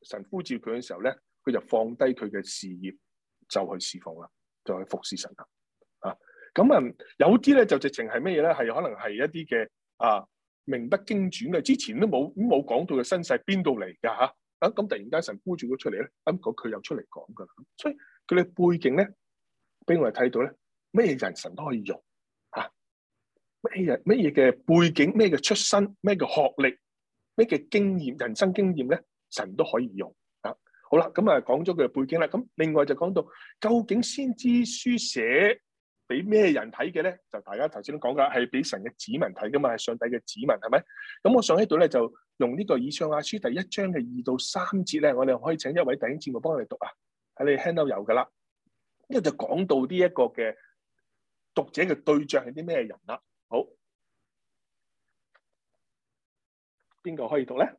Speaker 1: 神呼召佢嘅時候咧，佢就放低佢嘅事業，就去侍奉啦，就去服侍神啦。啊，咁啊，有啲咧就直情係咩嘢咧？係可能係一啲嘅啊名不經傳嘅，之前都冇冇講到嘅身世邊度嚟㗎嚇？啊，咁突然間神呼召咗出嚟咧，咁佢佢又出嚟講㗎啦。所以佢哋背景咧，俾我哋睇到咧，咩人神都可以用嚇，咩嘢咩嘢嘅背景，咩嘅出身，咩嘅學歷，咩嘅經驗，人生經驗咧，神都可以用啊。好啦，咁啊講咗佢嘅背景啦，咁另外就講到究竟先知書寫俾咩人睇嘅咧？就大家頭先都講㗎，係俾神嘅子民睇㗎嘛，係上帝嘅子民係咪？咁我上喺度咧就用呢個以賽亞書第一章嘅二到三節咧，我哋可以請一位弟兄姊妹幫我哋讀啊，喺你 handout 有㗎啦。呢個就講到呢一個嘅讀者嘅對象係啲咩人啦。好，邊個可以讀咧？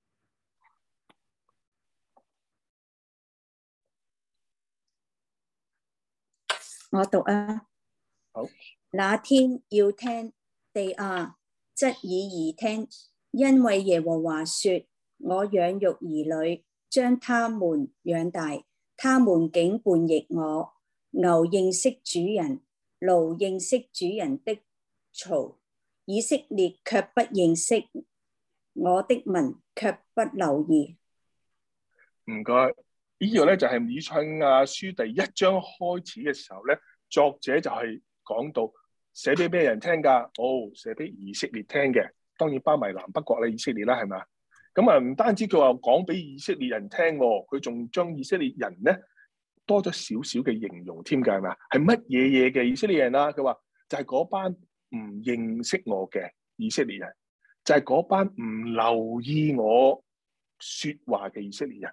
Speaker 2: 我讀啊。
Speaker 1: 好。
Speaker 2: 那天要聽，地啊，側耳而聽，因為耶和華說：我養育兒女，將他們養大，他們竟叛逆我。牛認識主人，驢認識主人的槽，以色列卻不認識，我的民卻不留意。
Speaker 1: 唔該，呢個咧就係以賽亞書第一章開始嘅時候咧，作者就係講到寫俾咩人聽㗎？哦，寫俾以色列聽嘅，當然包埋南北國咧，以色列啦，係咪？咁啊，唔單止佢話講俾以色列人聽，佢仲將以色列人咧多咗少少嘅形容添㗎，係咪啊？係乜嘢嘢嘅以色列人啊？佢話就係嗰班唔認識我嘅以色列人，就係嗰班唔留意我說話嘅以色列人。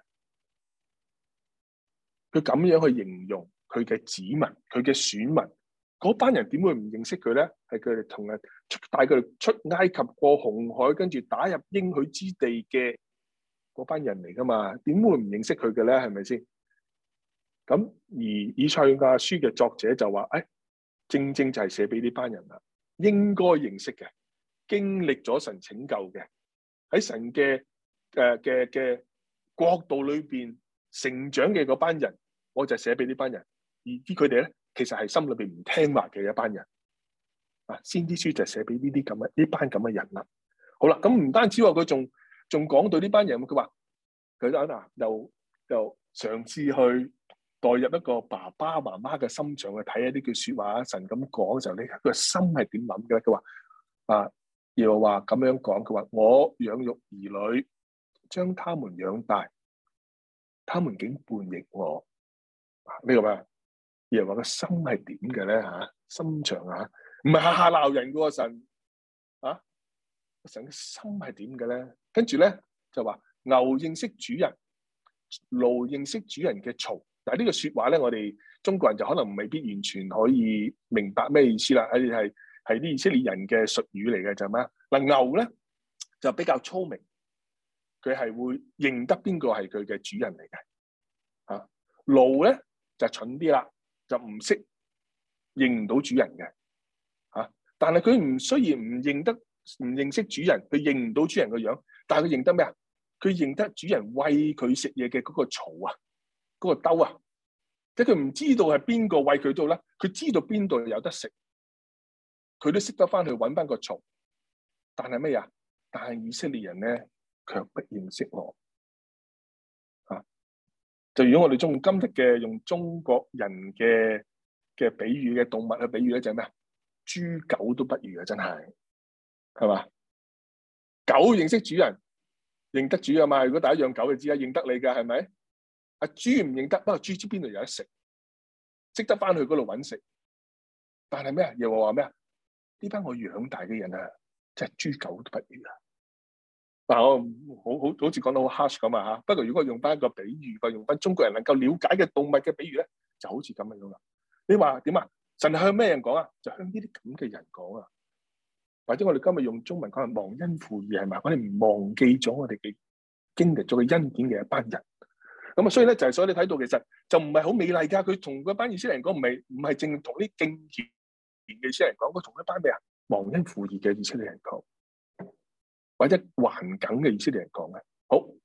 Speaker 1: 佢咁樣去形容佢嘅子民，佢嘅選民，嗰班人點會唔認識佢咧？係佢哋同人出帶佢哋出埃及過紅海，跟住打入應許之地嘅嗰班人嚟噶嘛？點會唔認識佢嘅咧？係咪先？咁而以賽亞書嘅作者就話：誒、哎，正正就係寫俾呢班人啦，應該認識嘅，經歷咗神拯救嘅，喺神嘅誒嘅嘅國度裏邊成長嘅嗰班人，我就寫俾呢班人。而啲佢哋咧，其實係心裏邊唔聽話嘅一班人。啊，先知書就寫俾呢啲咁嘅呢班咁嘅人啦。好啦，咁唔單止話佢仲仲講到呢班人，佢話佢嗱又又嘗試去代入一個爸爸媽媽嘅心腸去睇一啲句說話。神咁講嘅時候，你佢個心係點諗嘅？佢話啊，又話咁樣講，佢話我養育兒女，將他們養大，他們竟叛逆我。呢個咩？又話個心係點嘅咧？吓，心腸啊，唔係下下鬧人嘅神啊，神嘅心係點嘅咧？跟住咧就話牛認識主人，驢認識主人嘅槽。嗱，呢個說話咧，我哋中國人就可能未必完全可以明白咩意思啦。係係係啲以色列人嘅術語嚟嘅，就係咩？嗱，牛咧就比較聰明，佢係會認得邊個係佢嘅主人嚟嘅。啊，驢咧就蠢啲啦，就唔識認唔到主人嘅。啊，但係佢唔雖然唔認得唔認識主人，佢認唔到主人個樣，但係佢認得咩啊？佢認得主人餵佢食嘢嘅嗰個槽啊，嗰個兜啊，即係佢唔知道係邊個餵佢到啦，佢知道邊度有得食，佢都識得翻去揾翻個槽。但係咩啊？但係以色列人咧，卻不認識我。啊，就如果我哋用今日嘅用中國人嘅嘅比喻嘅動物去比喻咧，就係咩啊？豬狗都不如啊！真係，係嘛？狗認識主人，認得主啊嘛。如果大家養狗就知啦，認得你噶係咪？阿豬唔認得，不過豬知邊度有得食，識得翻去嗰度揾食。但係咩啊？又話話咩啊？呢班我養大嘅人啊，真係豬狗都不如啊！嗱，我好好好似講到好 harsh 咁啊吓。不過如果用翻一個比喻，個用翻中國人能夠了解嘅動物嘅比喻咧，就好似咁樣啦。你話點啊？神向咩人講啊？就向呢啲咁嘅人講啊。或者我哋今日用中文講係忘恩負義，係咪？我哋唔忘記咗我哋嘅經歷咗嘅恩典嘅一班人。咁啊，所以咧就係、是、所以你睇到其實就唔係好美麗噶。佢同嗰班以色列人講，唔係唔係淨同啲敬虔嘅以色列人講，佢同一班咩啊？忘恩負義嘅以色列人講，或者頑梗嘅以色列人講嘅。好，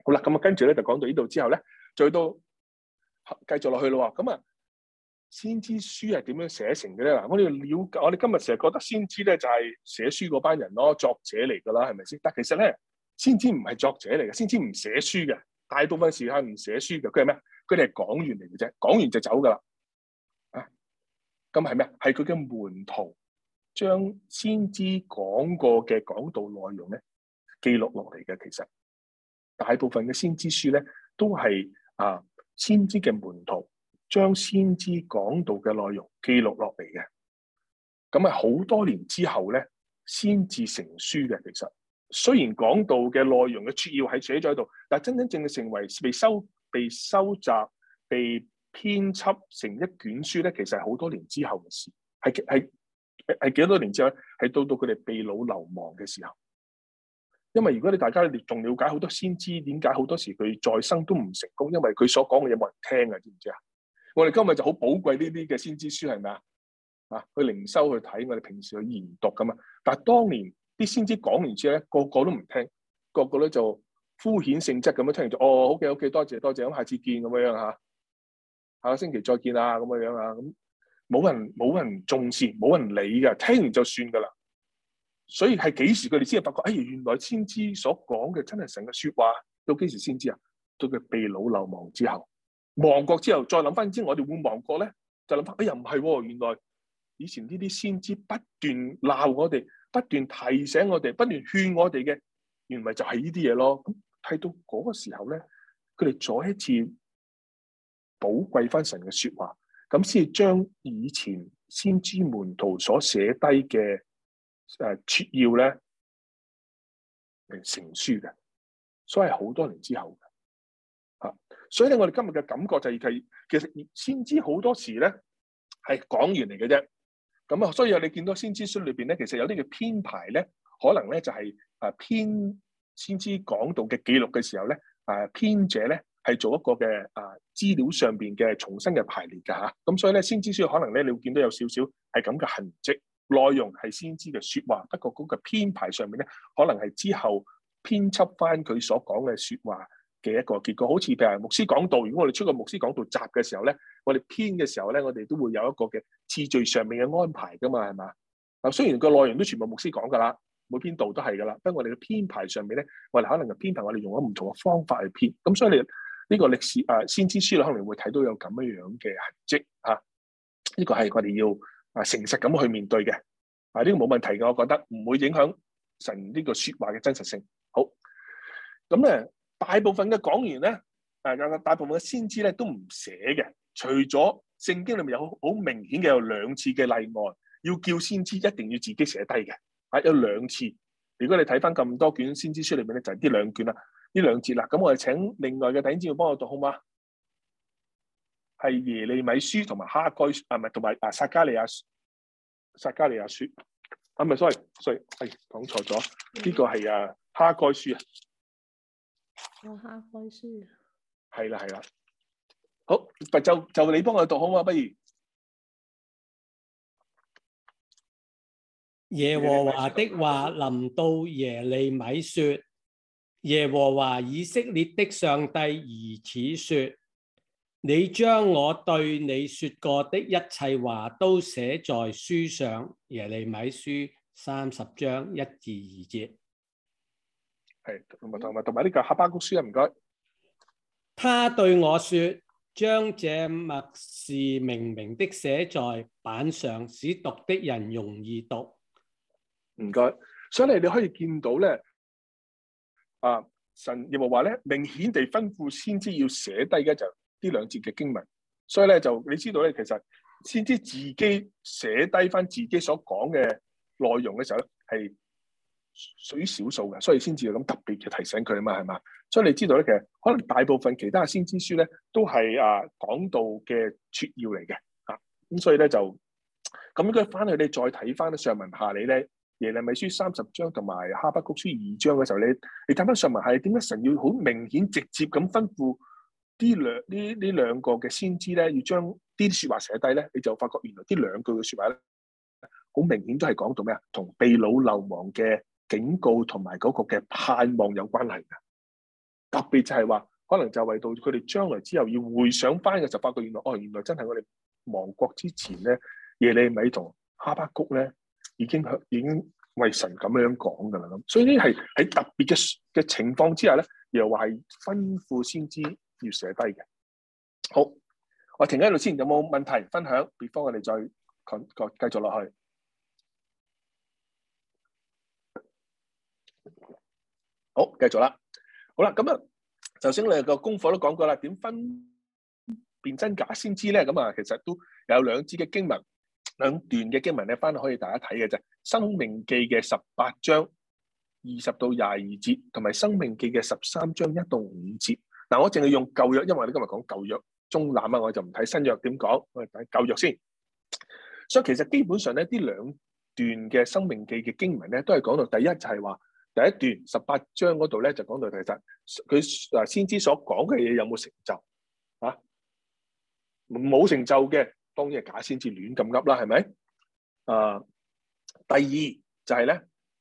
Speaker 1: 好啦，咁啊跟住咧就講到呢度之後咧，再到繼續落去咯喎。咁啊，先知書係點樣寫成嘅咧？嗱，我哋要了解，我哋今日成日覺得先知咧就係寫書嗰班人咯，作者嚟㗎啦，係咪先？但其實咧，先知唔係作者嚟嘅，先知唔寫書嘅，大部分時間唔寫書嘅。佢係咩？佢哋係講員嚟嘅啫，講完就走㗎啦。啊，咁係咩？係佢嘅門徒將先知講過嘅講道內容咧記錄落嚟嘅。其實大部分嘅先知書咧都係啊先知嘅門徒將先知講道嘅內容記錄落嚟嘅。咁啊好多年之後咧先至成書嘅。其實雖然講道嘅內容嘅撮要係寫咗喺度，但係真真正正成為被收被收集、被編輯成一卷書咧，其實係好多年之後嘅事。係係係幾多年之後咧？係到到佢哋被擄流亡嘅時候。因為如果你大家你仲了解好多先知，點解好多時佢再生都唔成功？因為佢所講嘅嘢冇人聽啊，知唔知啊？我哋今日就好寶貴呢啲嘅先知書，係咪啊？啊，去靈修去睇，我哋平時去研讀噶嘛。但係當年啲先知講完之後咧，個個都唔聽，個個咧就敷衍性質咁樣聽完就哦，OK OK，多謝多謝，咁下次見咁樣樣嚇，下個星期再見啊咁樣樣啊，咁冇人冇人重視，冇人理㗎，聽完就算㗎啦。所以係幾時佢哋先係發覺？哎，原來先知所講嘅真係神嘅説話。到幾時先知啊？到佢被擄流亡之後，亡國之後，再諗翻之後，我哋會亡國咧？就諗翻，哎呀唔係喎，原來以前呢啲先知不斷鬧我哋，不斷提醒我哋，不斷勸我哋嘅，原來就係呢啲嘢咯。咁睇到嗰個時候咧，佢哋再一次寶貴翻神嘅説話，咁先至將以前先知門徒所寫低嘅誒撮要咧成書嘅，所以係好多年之後嘅嚇。所以咧，我哋今日嘅感覺就係、是、其實先知好多時咧係講員嚟嘅啫。咁啊，所以你見到先知書裏邊咧，其實有啲嘅編排咧，可能咧就係誒編先知講道嘅記錄嘅時候咧，誒編者咧係做一個嘅誒資料上邊嘅重新嘅排列㗎嚇。咁所以咧，先知書可能咧你會見到有少少係咁嘅痕跡。內容係先知嘅説話，不過嗰個編排上面咧，可能係之後編輯翻佢所講嘅説話嘅一個結果。好似譬如牧師講道，如果我哋出個牧師講道集嘅時候咧，我哋編嘅時候咧，我哋都會有一個嘅次序上面嘅安排噶嘛，係嘛？嗱，雖然個內容都全部牧師講噶啦，每篇道都係噶啦，不過我哋嘅編排上面咧，我哋可能嘅編排我哋用咗唔同嘅方法去編。咁所以你呢個歷史誒、啊、先知書咧，可能會睇到有咁樣樣嘅痕跡嚇。呢、啊這個係我哋要啊，誠實咁去面對嘅，啊呢、這個冇問題嘅，我覺得唔會影響神呢個説話嘅真實性。好，咁咧大部分嘅講員咧，誒大部分嘅先知咧都唔寫嘅，除咗聖經裏面有好明顯嘅有兩次嘅例外，要叫先知一定要自己寫低嘅，啊有兩次。如果你睇翻咁多卷先知書裏面咧，就係呢兩卷啦，呢兩節啦。咁我哋請另外嘅弟兄姊妹幫我讀好嗎？係耶利米書同埋哈該書，啊唔係同埋啊撒迦利亞撒迦利亞書，啊唔係 sorry sorry，係講錯咗，呢、這個係啊哈該書啊，
Speaker 3: 哦哈該書，
Speaker 1: 係啦係啦，好，就就你幫我讀好嘛，不如
Speaker 6: 耶和華的話臨到耶利米說：耶和華以色列的上帝如此說。你將我對你說過的一切話都寫在書上。耶利米書三十章一至二節。
Speaker 1: 係同埋同埋同埋呢個哈巴谷書啊，唔該。
Speaker 6: 他對我說：將這默示明明的寫在板上，使讀的人容易讀。
Speaker 1: 唔該。所以你你可以見到咧，啊神耶和華咧明顯地吩咐先知要寫低嘅就呢兩節嘅經文，所以咧就你知道咧，其實先知自己寫低翻自己所講嘅內容嘅時候咧，係屬於少數嘅，所以先至咁特別嘅提醒佢啊嘛，係嘛？所以你知道咧，其實可能大部分其他嘅先知書咧，都係啊講道嘅撮要嚟嘅啊，咁所以咧就咁應該翻去你再睇翻上文下理咧，耶利米書三十章同埋哈巴谷書二章嘅時候，你你睇翻上文下理，點解神要好明顯直接咁吩咐？呢兩呢呢兩個嘅先知咧，要將啲説話寫低咧，你就發覺原來呢兩句嘅説話咧，好明顯都係講到咩啊？同被擄流亡嘅警告同埋嗰個嘅盼望有關係嘅。 特別就係話，可能就為到佢哋將來之後要回想翻嘅時候，發覺原來哦，原來真係我哋亡國之前咧，耶利米同哈巴谷咧已經已經為神咁樣講㗎啦。咁所以呢係喺特別嘅嘅情況之下咧，又話係吩咐先知要寫低嘅。好，我停喺度先，有冇問題分享？before我哋再講講繼續落去。好，繼續啦。好啦，咁啊，頭先你個功課都講過啦，點分辨真假先知咧？咁啊，其實都有兩節嘅經文，兩段嘅經文咧，翻去可以大家睇嘅啫。申命記嘅十八章二十到廿二節，同埋申命記嘅十三章一到五節。嗱，我淨係用舊約，因為我哋今日講舊約中覽啊，我就唔睇新約點講，我哋睇舊約先。所以其實基本上咧，呢兩段嘅申命記嘅經文咧，都係講到第一就係話。第一段十八章嗰度咧就講到其實佢啊先知所講嘅嘢有冇成就啊？冇成就嘅當然係假先知亂咁噏啦，係咪？啊，第二就係咧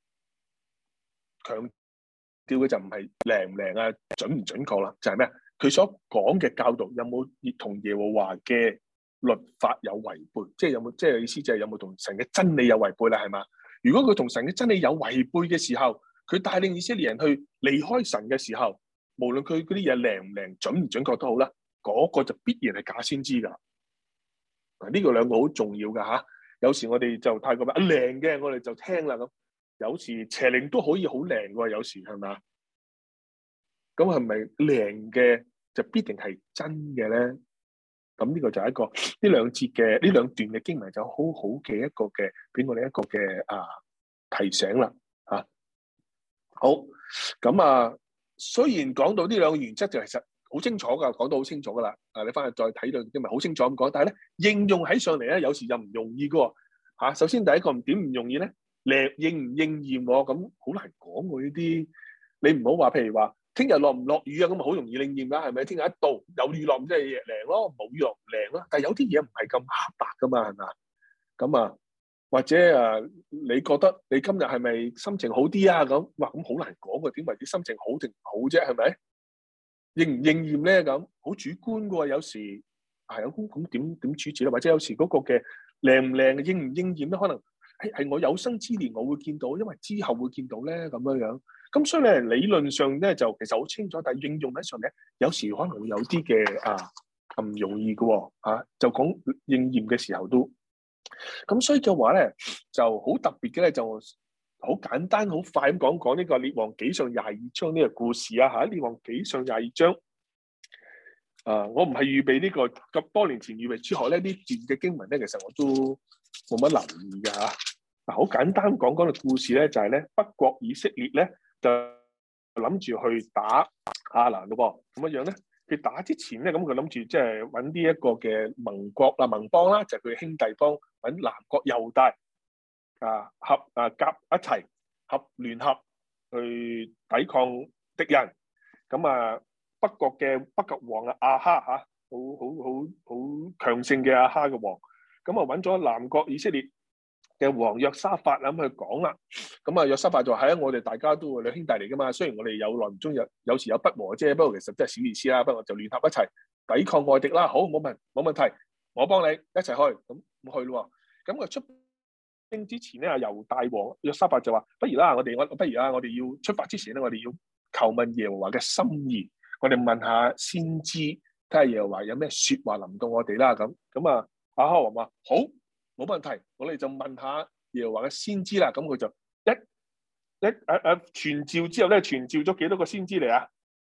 Speaker 1: 強調嘅就唔係靈唔靈啊，準唔準確啦，就係咩？佢所講嘅教導有冇同耶和華嘅律法有違背？即係有冇即係意思就係有冇同神嘅真理有違背啦？係嘛？如果佢同神嘅真理有違背嘅時候，佢帶領以色列人去離開神嘅時候，無論佢嗰啲嘢靈唔靈、準唔準確都好啦，嗰、嗰個就必然係假先知噶。嗱，呢個兩個好重要噶吓。有時我哋就太過話靈嘅，我哋就聽啦咁。有時邪靈都可以好靈嘅，有時係咪？咁係咪靈嘅就必定係真嘅咧？咁呢個就係一個呢兩節嘅呢兩段嘅經文就好好嘅一個嘅，俾我哋一個嘅啊提醒啦吓。好，咁啊，雖然講到呢兩個原則就其實好清楚噶，講到好清楚噶啦。啊，你翻去再睇到因為好清楚咁講，但係咧應用喺上嚟咧，有時又唔容易噶喎。吓，首先第一個點唔容易咧，靈應唔應驗喎，咁好難講喎呢啲。你唔好話，譬如話聽日落唔落雨啊，咁啊好容易應驗啦，係咪？聽日一到有雨落，即係靈咯，冇雨落唔靈咯。但係有啲嘢唔係咁黑白噶嘛，係咪？咁啊。或者誒，你覺得你今日係咪心情好啲啊？咁哇，咁好難講嘅，點為之心情好定唔好啫？係咪應唔應驗咧？咁好主觀嘅喎，有時係有咁咁點點處置咧？或者有時嗰個嘅靚唔靚嘅應唔應驗咧？可能係係我有生之年我會見到，因為之後會見到咧咁樣樣。咁所以咧理論上咧就其實好清楚，但係應用喺上咧有時可能會有啲嘅啊唔容易嘅喎嚇。就講應驗嘅時候都。咁所以嘅話咧，就好特別嘅咧，就好簡單、好快咁講講呢個列王紀上廿二章呢個故事啊嚇！列王紀上廿二章，啊，我唔係預備呢、這個咁多年前預備之後咧，呢段嘅經文咧，其實我都冇乜留意㗎嚇。嗱，好簡單講講個故事咧，就係、是、咧北國以色列咧就諗住去打亞蘭咯噃，咁樣樣咧。佢打之前咧，咁佢諗住即係揾呢一個嘅盟國啦、盟邦啦，就係佢兄弟邦揾南國猶大啊合啊夾一齊合聯合去抵抗敵人。咁啊北國嘅北國王啊亞哈嚇，好好好好強盛嘅亞哈嘅王，咁啊揾咗南國以色列嘅王約沙法咁去講啦。咁啊約沙法就係啊，我哋大家都係兩兄弟嚟噶嘛，雖然我哋有耐唔中有有時有不和啫，不過其實真係小意思啦。不過就聯合一齊抵抗外敵啦。好，冇問冇問題，我幫你一齊去。咁咁去咯。咁佢出兵之前咧，猶大王約沙法就話：不如啦，我哋我不如啊，我哋要出發之前咧，我哋要求問耶和華嘅心意。我哋問下先知，睇下耶和華有咩説話臨到我哋啦。咁咁啊，亞哈王話好。冇問題，我哋就問下耶和華嘅先知啦。咁佢就一一誒誒傳召之後咧，傳召咗幾多個先知嚟啊？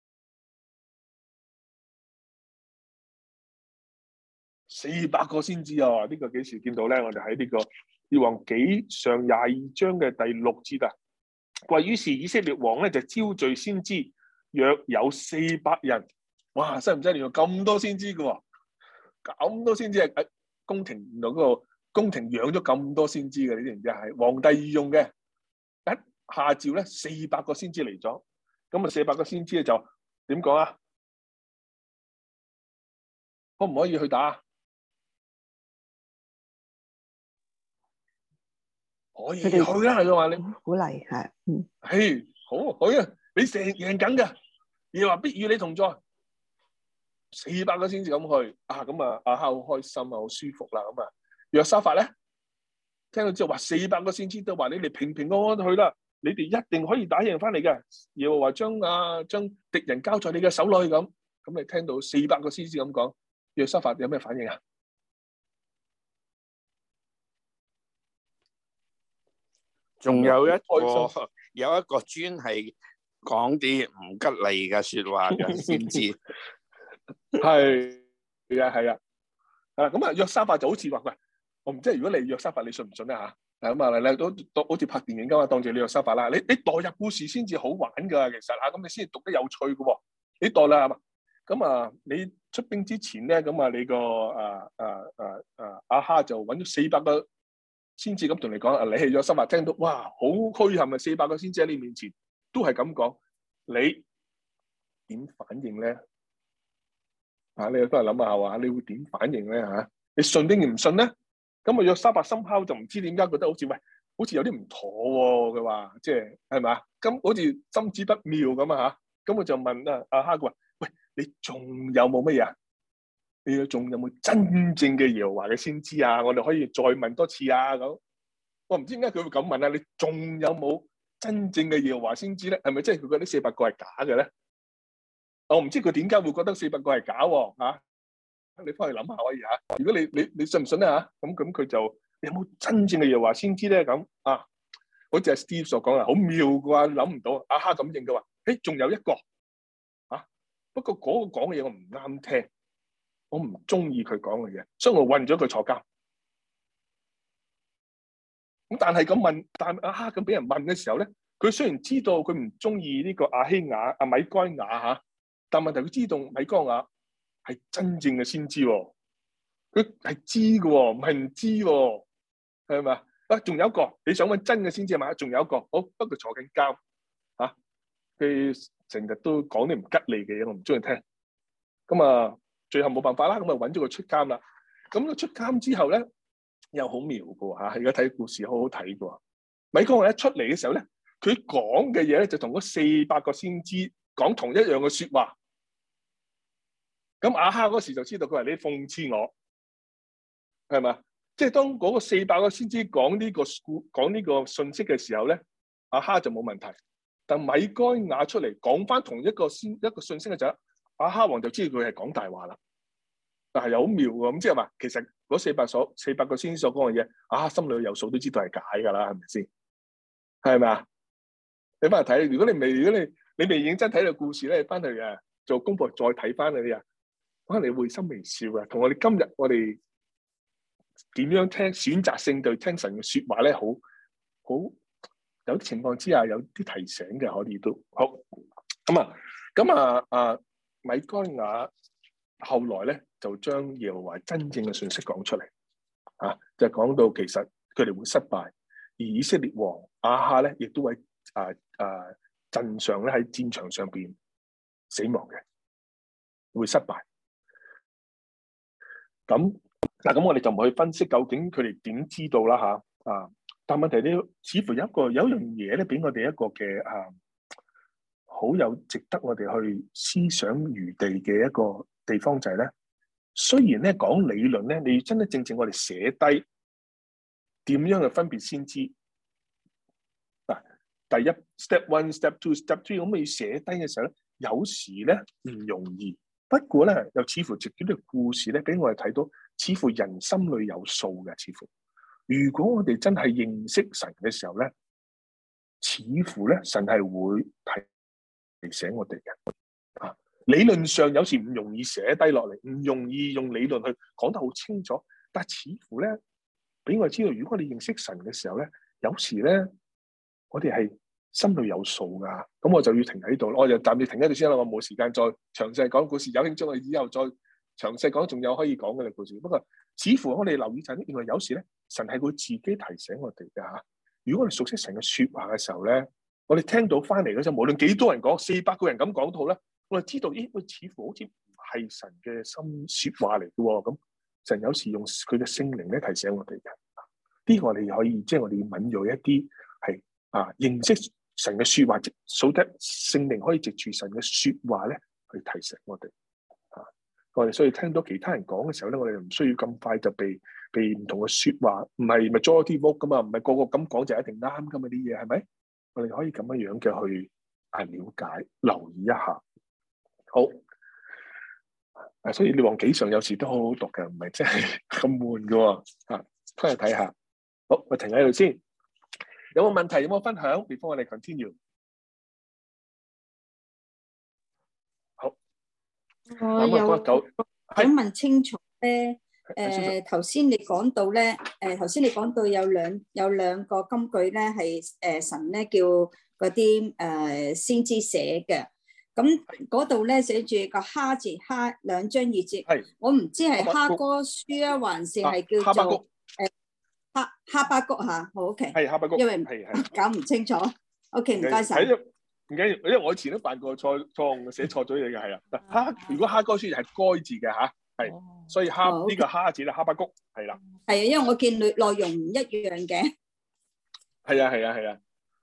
Speaker 1: 四百個先知啊！呢、這個幾時見到咧？我哋喺呢個列王紀上廿二章嘅第六節啊。話於是以色列王咧就招聚先知，約有四百人。哇！犀唔犀利？用咁多先知嘅喎，咁多先知係誒宮廷嗰、那個。宮廷養咗咁多先知嘅，你知唔知係皇帝御用嘅？一下詔咧，四百個先知嚟咗，咁啊，四百個先知咧就點講啊？可唔可以去打？可以去啦，佢話你
Speaker 7: 鼓勵係，嗯，
Speaker 1: 係好，可以啊！你成贏緊㗎， 耶和華必與你同在。四百個先至咁去啊，咁啊亞哈好開心啊，好舒服啦。咁啊約沙法咧聽到之後話四百個先知都話你哋平平安安去啦，你哋一定可以打贏翻嚟嘅。耶和華將啊將敵人交在你嘅手裏咁。咁你聽到四百個先知咁講，約沙法有咩反應啊？
Speaker 4: 仲有一個有一個專係講啲唔吉利嘅說話嘅先知，
Speaker 1: 係係啊係啊，啊咁啊約沙法就好似話喂，我唔知如果你約沙法，你信唔信咧吓？咁啊你都當好似拍電影噶嘛，當住你約沙法啦，你你代入故事先至好玩噶，其實吓咁你先至讀得有趣噶。你代啦係嘛？咁啊你出兵之前咧，咁啊你個啊啊啊啊亞哈就揾咗四百個先至咁同你講，啊你係約沙法，聽到哇好虛撼啊！四百個先知喺你面前都係咁講，你點反應咧？啊，你都係諗下話，你會點反應咧吓？你信定唔信咧？咁啊約沙法心口就唔知點解覺得好似喂，好似有啲唔妥喎。佢話即係係咪？咁好似心知不妙咁啊吓。咁我就問啊亞哈佢話：喂，你仲有冇乜嘢啊？你仲有冇真正嘅耶和華嘅先知啊？我哋可以再問多次啊！咁我唔知點解佢會咁問啊？你仲有冇真正嘅耶和華先知咧？係咪即係佢覺得四百個係假嘅咧？我唔知佢點解會覺得四百個係假喎嚇？你翻去諗下可以嚇。如果你你你信唔信咧嚇？咁咁佢就有冇真正嘅耶和華先知咧？咁啊，好似阿 Steve 所講啊，好妙啩，諗唔到。亞哈咁應嘅話，誒仲有一個啊，不過嗰個講嘅嘢我唔啱聽。我唔中意佢講嘅嘢，所以我韞咗佢坐監。咁但係咁問，但亞哈咁俾人問嘅時候咧，佢雖然知道佢唔中意呢個亞希雅、阿米該雅嚇，但問題佢知道米該雅係真正嘅先知喎，佢係知嘅喎，唔係唔知喎，係咪啊？仲有一個你想揾真嘅先知係咪？仲有一個好，不過坐緊監嚇，佢成日都講啲唔吉利嘅嘢，我唔中意聽。咁啊〜最後冇辦法啦，咁啊揾咗佢出監啦。咁佢出監之後咧，又好妙嘅喎嚇。而家睇故事好好睇嘅喎。米該雅一出嚟嘅時候咧，佢講嘅嘢咧就同嗰四百個先知講同一樣嘅説話。咁亞哈嗰時就知道佢話你諷刺我，係嘛？即係當嗰個四百個先知講呢個講呢個信息嘅時候咧，亞哈就冇問題。但米該雅出嚟講翻同一個先一個信息嘅時候，亞哈王就知道佢係講大話啦，但係又好妙喎。咁即係話，其實嗰四百所四百個先知所講嘅嘢，亞哈心裏有數，都知道係假㗎啦，係咪先？係咪啊？你翻嚟睇，如果你未，如果你你未認真睇個故事咧，翻去啊做功課再睇翻嗰啲啊，可能你會心微笑嘅。同我哋今日我哋點樣聽選擇性對聽神嘅説話咧，好好有啲情況之下有啲提醒嘅，可以都好咁啊，咁啊啊！米該雅後來咧就將耶和華真正嘅信息講出嚟，啊，就講到其實佢哋會失敗，而以色列王亞哈咧亦都喺啊啊陣上咧喺戰場上邊死亡嘅，會失敗。咁嗱，咁我哋就唔去分析究竟佢哋點知道啦吓啊！但問題咧，似乎有一個有一樣嘢咧，俾我哋一個嘅啊。好有值得我哋去思想餘地嘅一個地方就係咧，雖然咧講理論咧，你真真正正我哋寫低點樣去分別先知嗱，第一 step one step two step three 咁你要寫低嘅時候咧，有時咧唔容易。不過咧，又似乎直接啲故事咧，俾我哋睇到，似乎人心裏有數嘅。似乎如果我哋真係認識神嘅時候咧，似乎咧神係會提。提醒我哋嘅啊，理論上有時唔容易寫低落嚟，唔容易用理論去講得好清楚。但係似乎咧，俾我知道，如果你認識神嘅時候咧，有時咧，我哋係心裏有數噶。咁我就要停喺度，我就暫時停喺度先啦。我冇時間再詳細講故事，有興趣我以後再詳細講，仲有可以講嘅故事。不過似乎我哋留意就係，原來有時咧，神係會自己提醒我哋嘅吓。如果我哋熟悉神嘅說話嘅時候咧，我哋聽到翻嚟嗰陣，無論幾多人講，四百個人咁講到咧，我哋知道，咦，似乎好似唔係神嘅心說話嚟嘅喎。咁神有時用佢嘅聖靈咧提醒我哋嘅。呢個我哋可以，即係我哋要敏銳一啲，係啊，認識神嘅説話，數得聖靈可以藉住神嘅説話咧去提醒我哋嚇。我哋所以聽到其他人講嘅時候咧，我哋唔需要咁快就被被唔同嘅説話，唔係 majority vote 噶嘛，唔係個個咁講就一定啱噶嘛啲嘢係咪？我哋可以咁樣樣嘅去啊了解、留意一下。好，啊，所以列王紀上有時都好好讀嘅，唔係真係咁悶嘅喎。啊，翻去睇下。好，我停喺度先。有冇問題？有冇分享 ？Before 我哋 continue。好。
Speaker 2: 我有想問清楚咧，
Speaker 1: 誒
Speaker 2: 誒頭先你講到咧，誒頭先你講到有兩有兩個金句咧，係誒神咧叫嗰啲誒先知寫嘅。咁嗰度咧寫住個哈字哈兩章二節，
Speaker 1: 係
Speaker 2: 我唔知係哈哥書啊，還是係叫做誒哈哈巴谷嚇？好 OK，
Speaker 1: 係哈巴谷，
Speaker 2: 因為
Speaker 1: 係係
Speaker 2: 搞唔清楚。OK，唔該晒。
Speaker 1: 唔緊要，因為我以前都犯過錯錯誤，寫錯咗嘢嘅係啊。哈，如果哈哥書係該字嘅嚇，係，所以哈呢個哈字咧哈巴谷係啦。
Speaker 2: 係啊，因為我見內內容唔一樣嘅。
Speaker 1: 係啊係啊係啊。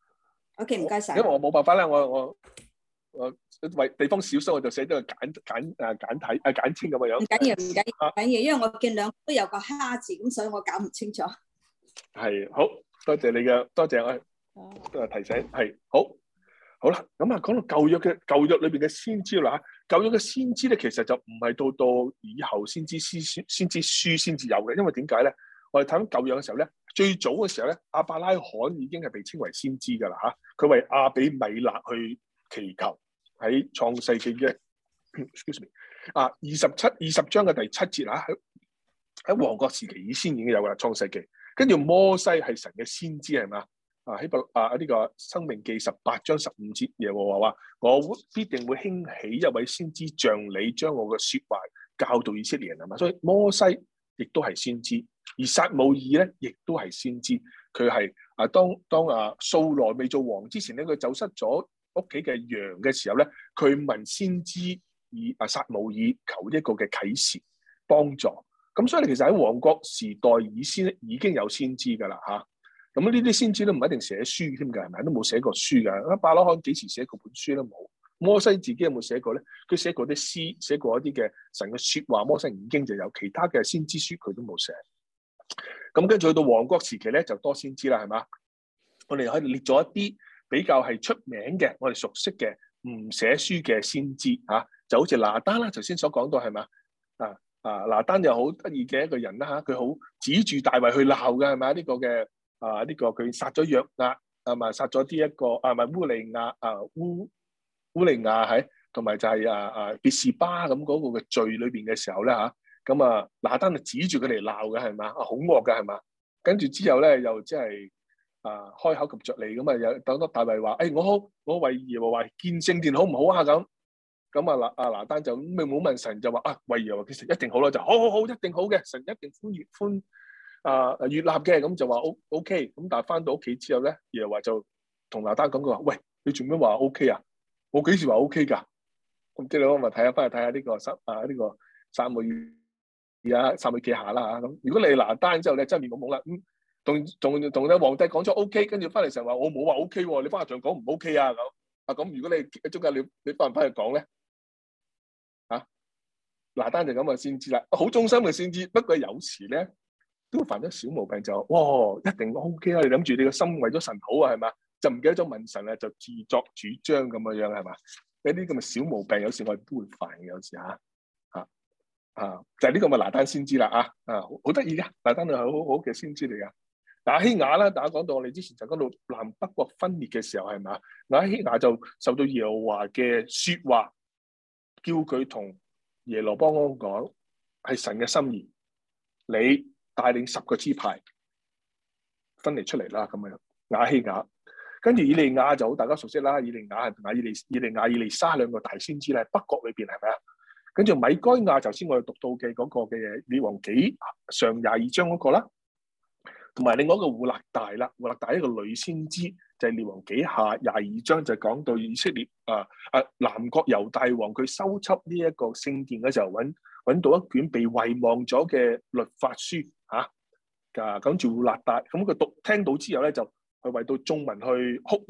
Speaker 2: OK，唔該晒。
Speaker 1: 因為我冇辦法咧，我我我為地方少，所以我就寫咗個簡簡誒簡體誒簡稱咁嘅樣。
Speaker 2: 唔緊要，唔緊要，唔緊要，因為我見兩個都有個哈字，咁所以我搞唔清楚。
Speaker 1: 係，好多謝你嘅，多謝我都係提醒，係好。好啦，咁啊講到舊約嘅舊約裏邊嘅先知啦嚇，舊約嘅先知咧其實就唔係到到以後先知書先知書先至有嘅，因為點解咧？我哋睇緊舊約嘅時候咧，最早嘅時候咧，亞伯拉罕已經係被稱為先知㗎啦嚇，佢為亞比米勒去祈求喺創世記嘅 excuse me 啊二十七二十章嘅第七節啊，喺喺王國時期以先已經有㗎啦創世記，跟住摩西係神嘅先知係嘛？啊！喺個啊呢個申命記十八章十五節，耶和華話：我必定會興起一位先知像你，將我嘅説話教導以色列人係嘛。所以摩西亦都係先知，而撒母耳咧亦都係先知。佢係啊當當啊掃羅未做王之前咧，佢走失咗屋企嘅羊嘅時候咧，佢問先知以啊撒母耳求一個嘅啟示幫助。咁所以其實喺王國時代以先已經有先知㗎啦嚇。咁呢啲先知都唔一定寫書添㗎，係咪？都冇寫過書㗎。亞伯拉罕幾時寫過本書都冇。摩西自己有冇寫過咧？佢寫過啲詩，寫過一啲嘅神嘅説話。摩西五經就有，其他嘅先知書佢都冇寫。咁跟住去到王國時期咧，就多先知啦，係嘛？我哋可以列咗一啲比較係出名嘅，我哋熟悉嘅唔寫書嘅先知嚇、啊，就好似拿單啦，頭先所講到係嘛？啊啊，拿單又好得意嘅一個人啦嚇，佢、啊、好指住大衛去鬧嘅係咪？呢、這個嘅。啊！呢、這個佢殺咗約押，啊咪殺咗啲一個啊咪烏利亞啊烏烏利亞係，同埋就係啊啊別是巴咁嗰個嘅罪裏邊嘅時候咧嚇，咁啊拿單就指住佢嚟鬧嘅係嘛，啊好惡嘅係嘛，跟住之後咧又即係啊開口及着嚟咁啊，有等到大衛話：誒、哎、我好我為耶和華建聖殿好唔好啊？咁咁啊拿啊拿單就咪冇問神就話啊為耶和華其實一定好啦，就好好好一定好嘅，神一定歡悅歡。啊，悅納嘅咁就話 O O K，咁但係翻到屋企之後咧，耶和華就同拿單講佢話：喂，你做咩話 O K 啊？我幾時話 O K 㗎？咁即係我咪睇下，翻去睇下呢個撒啊呢、這個撒母耳而家撒母耳記下啦嚇。咁如果你拿單之後咧真係面懵懵啦，咁同同同你皇帝講咗 O K，跟住翻嚟成日話我冇話 O K 喎，你翻嚟仲講唔 O K 啊咁啊咁？如果你中間你你翻唔翻去講咧？啊，拿單就咁啊先知啦，好忠心嘅先知，不過有時咧。都犯咗小毛病就，哇！一定 O K 啦，你諗住你個心為咗神好啊，係嘛？就唔記得咗問神啊，就自作主張咁樣樣係嘛？呢啲咁嘅小毛病，有時我哋都會犯嘅，有時嚇嚇啊，就係呢個咪拿單先知啦啊啊，好得意嘅，拿單係好好嘅先知嚟噶。亞希雅啦，大家講到我哋之前就講到南北國分裂嘅時候係嘛？亞希雅就受到耶和華嘅説話，叫佢同耶羅波安講係神嘅心意，你。帶領十個支派分離出嚟啦，咁樣亞希雅，跟住以利亞就好大家熟悉啦。以利亞係同埋以利以利亞、以利沙兩個大先知咧，北國裏邊係咪啊？跟住米該亞，頭先我哋讀到嘅嗰個嘅列王紀上廿二章嗰個啦，同埋另外一個戶勒大啦，戶勒大一個女先知就係、是、列王紀下廿二章就講到以色列啊啊南國猶大王佢收葺呢一個聖殿嘅時候揾。揾到一卷被遺忘咗嘅律法書嚇，啊，跟住戶勒大，咁佢讀聽到之後咧，就去為到眾民去哭泣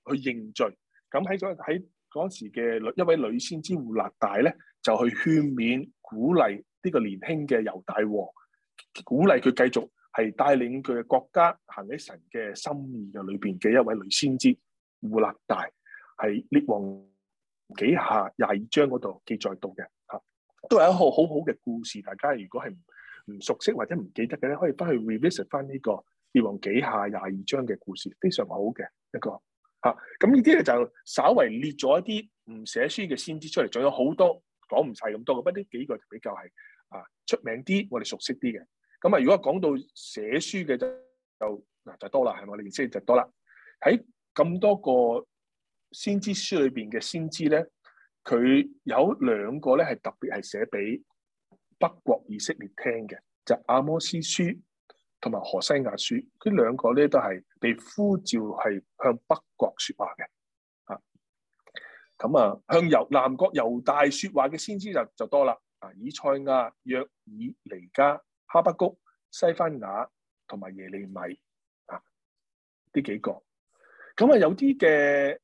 Speaker 1: 去認罪。咁喺嗰喺嗰時嘅一位女先知戶勒大咧，就去勸勉鼓勵呢個年輕嘅猶大王，鼓勵佢繼續係帶領佢嘅國家行喺神嘅心意嘅裏邊嘅一位女先知戶勒大，係列王紀下廿二章嗰度記載到嘅嚇，都係一個好好嘅故事。大家如果係唔唔熟悉或者唔記得嘅咧，可以翻去 revisit 翻呢個列王紀下廿二章嘅故事，非常好嘅一個嚇。咁呢啲咧就稍為列咗一啲唔寫書嘅先知出嚟，仲有好多講唔晒咁多嘅，不過呢幾個就比較係啊出名啲，我哋熟悉啲嘅。咁啊，如果講到寫書嘅就就嗱就多啦，係咪？我哋認識就多啦。喺咁多個先知書裏邊嘅先知咧，佢有兩個咧係特別係寫俾北國以色列聽嘅，就係阿摩司書同埋何西亞書。佢兩個咧都係被呼召係向北國說話嘅。啊，咁啊，向猶南國猶大說話嘅先知就就多啦。啊，以賽亞、約珥、彌迦、哈巴谷、西番雅同埋耶利米啊，呢幾個。咁啊，有啲嘅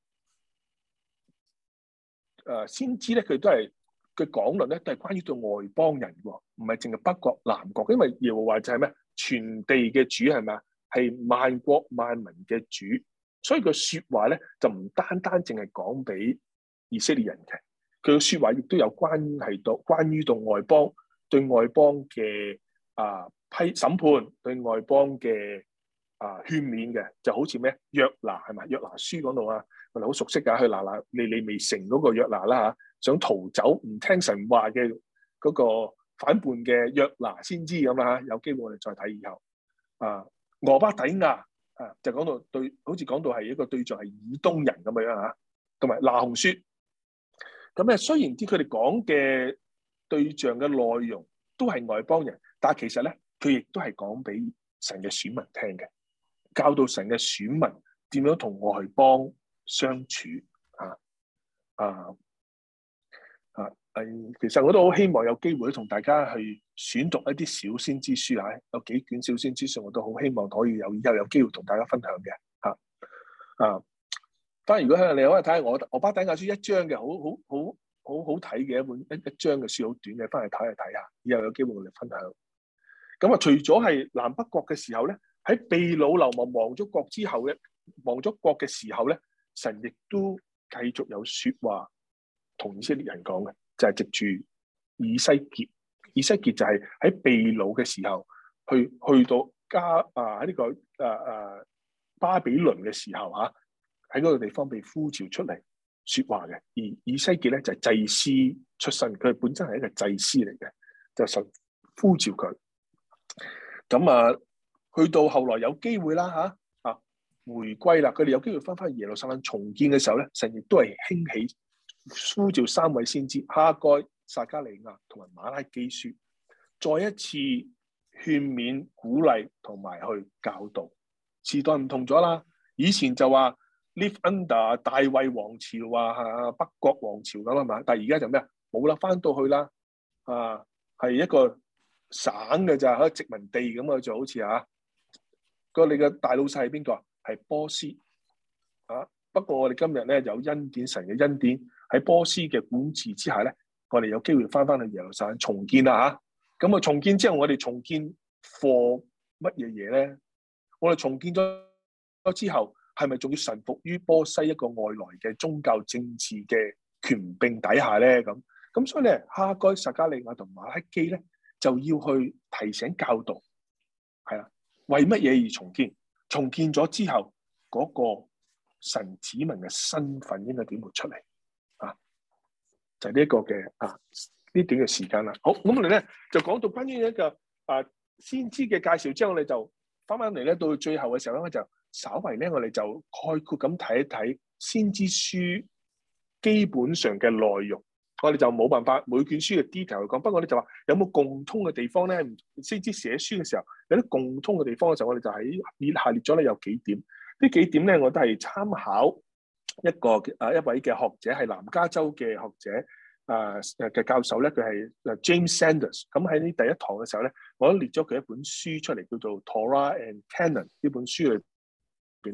Speaker 1: 誒先知咧，佢都係佢講論咧，都係關於到外邦人喎，唔係淨係北國南國。因為耶和華就係咩？全地嘅主係咪啊？係萬國萬民嘅主，所以佢説話咧就唔單單淨係講俾以色列人嘅，佢嘅説話亦都有關係到關於到外邦，對外邦嘅啊批審判，對外邦嘅啊勸勉嘅，就好似咩約拿係咪？約拿書嗰度啊，我哋好熟悉㗎，去拿拿尼尼微城嗰個約拿啦嚇，想逃走唔聽神話嘅嗰個反叛嘅約拿先知咁啦嚇，有機會我哋再睇以後啊。俄巴底亞啊，就講到對，好似講到係一個對象係以東人咁樣嚇，同埋那鴻書。咁咧，雖然啲佢哋講嘅對象嘅內容都係外邦人，但係其實咧，佢亦都係講俾神嘅選民聽嘅，教導神嘅選民點樣同外邦相處啊啊啊！誒，其實我都好希望有機會同大家去選讀一啲小先知書啊，有幾卷小先知書，我都好希望可以有以後有機會同大家分享嘅嚇啊！當然，如果向你可以睇下我俄巴底亞書一章嘅，好好好好好睇嘅一本一一章嘅書，好短嘅，翻去睇下睇下，以後有機會我哋分享。咁啊，除咗係南北國嘅時候咧，喺被擄流亡亡咗國之後咧，亡咗國嘅時候咧，神亦都繼續有説話同以色列人講嘅，就係、是、藉住以西結。以西結就係喺被擄嘅時候，去去到加啊喺呢、這個誒誒、啊、巴比倫嘅時候嚇，喺嗰個地方被呼召出嚟説話嘅。而以西結咧就係、是、祭司出身，佢本身係一個祭司嚟嘅，就神呼召佢。咁啊，去到後來有機會啦嚇啊，回歸啦，佢哋有機會翻返去耶路撒冷重建嘅時候咧，神亦都係興起呼召三位先知哈該、撒迦利亞同埋馬拉基書，再一次勸勉、鼓勵同埋去教導。時代唔同咗啦，以前就話 live under 大衛王朝啊、北國王朝咁啊嘛，但係而家就咩啊？冇啦，翻到去啦啊，係一個省嘅咋，喺殖民地咁啊，就好似嚇個你嘅大老細係邊個啊？係波斯啊。不過我哋今日咧有恩典，神嘅恩典喺波斯嘅管治之下咧，我哋有機會翻翻去耶路撒冷重建啦嚇。咁啊重建之後，我哋重建 for 乜嘢嘢咧？我哋重建咗之後，係咪仲要臣服於波西一個外來嘅宗教政治嘅權柄底下咧？咁咁所以咧，哈該、撒迦利亞同馬拉基咧就要去提醒教導，係啦，為乜嘢而重建？重建咗之後，嗰、那個神子民嘅身份應該點會出嚟啊？就係呢一個嘅啊呢段嘅時間啦。好，咁我哋咧就講到關於一個啊先知嘅介紹之後，我哋就翻翻嚟咧到最後嘅時候咧，我就稍為咧我哋就概括咁睇一睇先知書基本上嘅內容。我哋就冇辦法每卷書嘅 detail 去講，不過咧就話有冇共通嘅地方咧？先知寫書嘅時候有啲共通嘅地方嘅時候，我哋就喺列下列咗咧有幾點。呢幾點咧，我都係參考一個誒一位嘅學者，係南加州嘅學者誒誒嘅教授咧，佢係誒 James Sanders。咁喺呢第一堂嘅時候咧，我都列咗佢一本書出嚟，叫做《Torah and Canon》呢本書裏邊咧，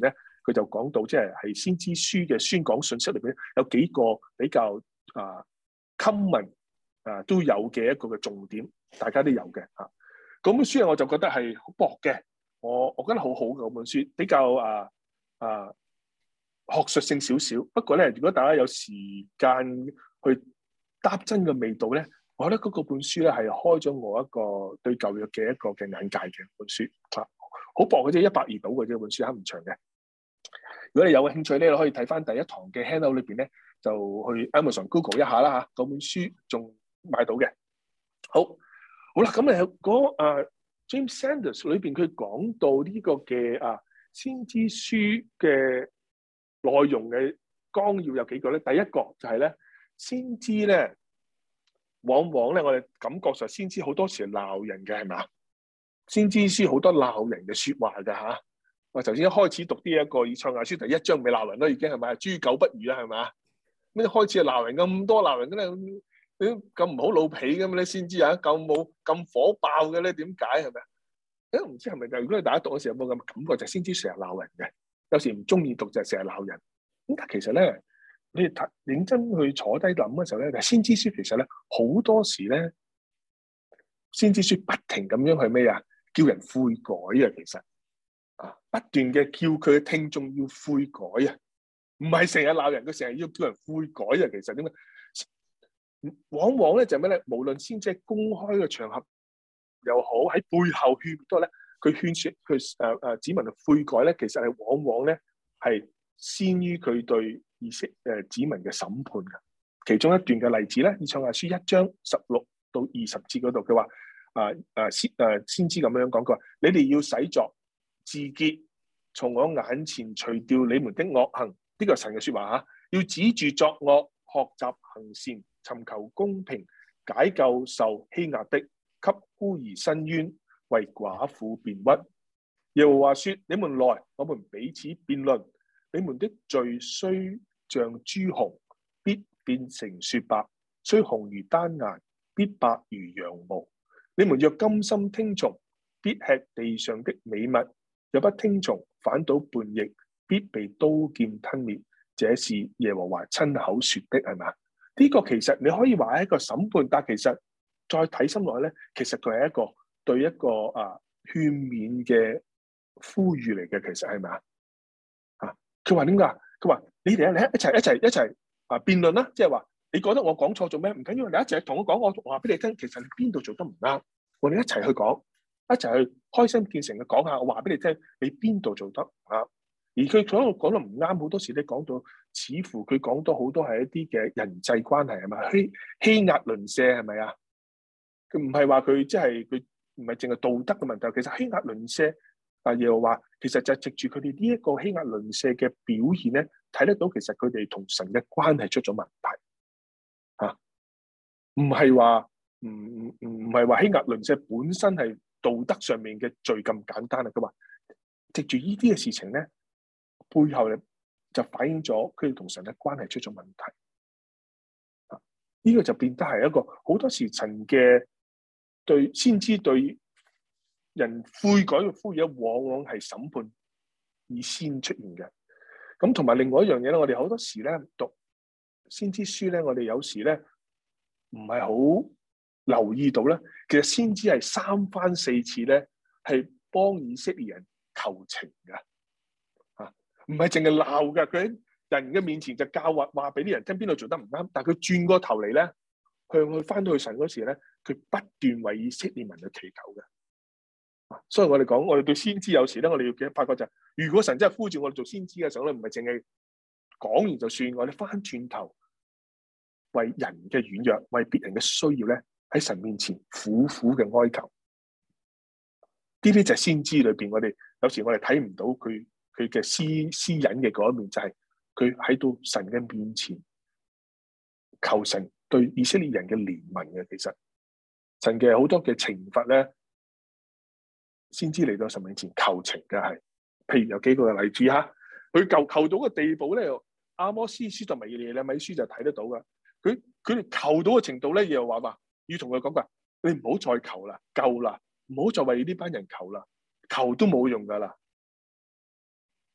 Speaker 1: 佢就講到即係係先知書嘅宣講信息裏邊有幾個比較啊 common 啊都有嘅一個嘅重點，大家都有嘅嚇。嗰本書我就覺得係好薄嘅，我我覺得好好嘅嗰本書，比較啊啊學術性少少。不過咧，如果大家有時間去搭真嘅味道咧，我覺得嗰個本書咧係開咗我一個對舊約嘅一個嘅眼界嘅本書啊，好薄嘅啫，一百二到嘅啫，本書唔長嘅。如果你有興趣咧，你可以睇翻第一堂嘅 handout 裏邊咧，就去 Amazon Google 一下啦嚇，嗰本書仲買到嘅。好，好啦，咁誒嗰誒 James Sanders 裏邊佢講到呢個嘅啊先知書嘅內容嘅綱要有幾個咧？第一個就係咧，先知咧，往往咧我哋感覺上先知好多時係鬧人嘅，係咪？先知書好多鬧人嘅説話㗎嚇。我頭先一開始讀呢一個以賽亞書第一章，咪鬧人咯，已經係咪？豬狗不如啦，係咪？咩開始係鬧人咁多鬧人嘅咧？你咁唔好老皮嘅嘛？你先知啊，咁冇咁火爆嘅咧？點解係咪？誒唔知係咪？如果你大家讀嘅時候有冇咁感覺，就先知成日鬧人嘅，有時唔中意讀就成日鬧人。咁但係其實咧，你睇認真去坐低諗嘅時候咧，先知書其實咧好多時咧，先知書不停咁樣去咩啊？叫人悔改啊，其實。啊！不斷嘅叫佢嘅聽眾要悔改啊，唔係成日鬧人，佢成日要叫人悔改啊。其實點解？往往咧就咩咧？無論先知喺公開嘅場合又好，喺背後勸都咧，佢勸説佢誒誒子民嘅悔改咧，其實係往往咧係先於佢對以色列誒子民嘅審判嘅。其中一段嘅例子咧，以賽亞書一章十六到二十節嗰度，佢話啊啊先誒先知咁樣講，佢話你哋要洗作自潔，從我眼前除掉你們的惡行。呢個係神嘅說話吓，要止住作惡，學習行善，尋求公平，解救受欺壓的，給孤兒伸冤，為寡婦辯屈。耶和華說：你們來，我們彼此辯論。你們的罪雖像朱紅，必變成雪白；雖紅如丹顏，必白如羊毛。你們若甘心聽從，必吃地上的美物。若不聽從，反倒叛逆，必被刀劍吞滅。這是耶和華親口說的，係嘛？呢、這個其實你可以話係一個審判，但其實再睇深落去咧，其實佢係一個對一個啊勸勉嘅呼籲嚟嘅，其實係咪啊？啊，佢話點解？佢話你哋咧，一齊一齊一齊啊辯論啦，即係話你覺得我講錯做咩？唔緊要，你一齊同我講，我話俾你聽，其實你邊度做得唔啱，我哋一齊去講。一齊去開心見誠嘅講下，我話俾你聽，你邊度做得唔啱？而佢講到講得唔啱，好多時你講到，似乎佢講到好多係一啲嘅人際關係係咪？欺欺壓鄰舍係咪啊？佢唔係話佢即係佢唔係淨係道德嘅問題，其實欺壓鄰舍啊，又話其實就係藉住佢哋呢一個欺壓鄰舍嘅表現咧，睇得到其實佢哋同神嘅關係出咗問題啊！唔係話唔唔唔係話欺壓鄰舍本身係道德上面嘅罪咁簡單啊！佢話藉住呢啲嘅事情咧，背後咧就反映咗佢哋同神嘅關係出咗問題啊！呢、這個就變得係一個好多時神嘅對先知對人悔改嘅呼籲，往往係審判以先出現嘅。咁同埋另外一樣嘢咧，我哋好多時咧讀先知書咧，我哋有時咧唔係好留意到咧，其實先知係三番四次咧，係幫以色列人求情噶，啊，唔係淨係鬧噶，佢喺人嘅面前就教話話俾啲人聽邊度做得唔啱，但係佢轉過頭嚟咧，向佢翻到去神嗰時咧，佢不斷為以色列民去祈求嘅，啊，所以我哋講，我哋對先知有時咧，我哋要記發覺就係，如果神真係呼召我哋做先知嘅時候咧，唔係淨係講完就算，我哋翻轉頭為人嘅軟弱，為別人嘅需要咧。喺神面前苦苦嘅哀求，呢啲就係先知裏邊，我哋有時我哋睇唔到佢佢嘅私私隱嘅嗰一面，就係佢喺到神嘅面前求神對以色列人嘅憐憫嘅。其實神嘅好多嘅懲罰咧，先知嚟到神面前求情嘅係，譬如有幾個嘅例子吓，佢求求到嘅地步咧，阿摩司書同埋耶利米書就睇得到噶。佢佢哋求到嘅程度咧，又話話。要同佢講話，你唔好再求啦，夠啦，唔好再為呢班人求啦，求都冇用噶啦。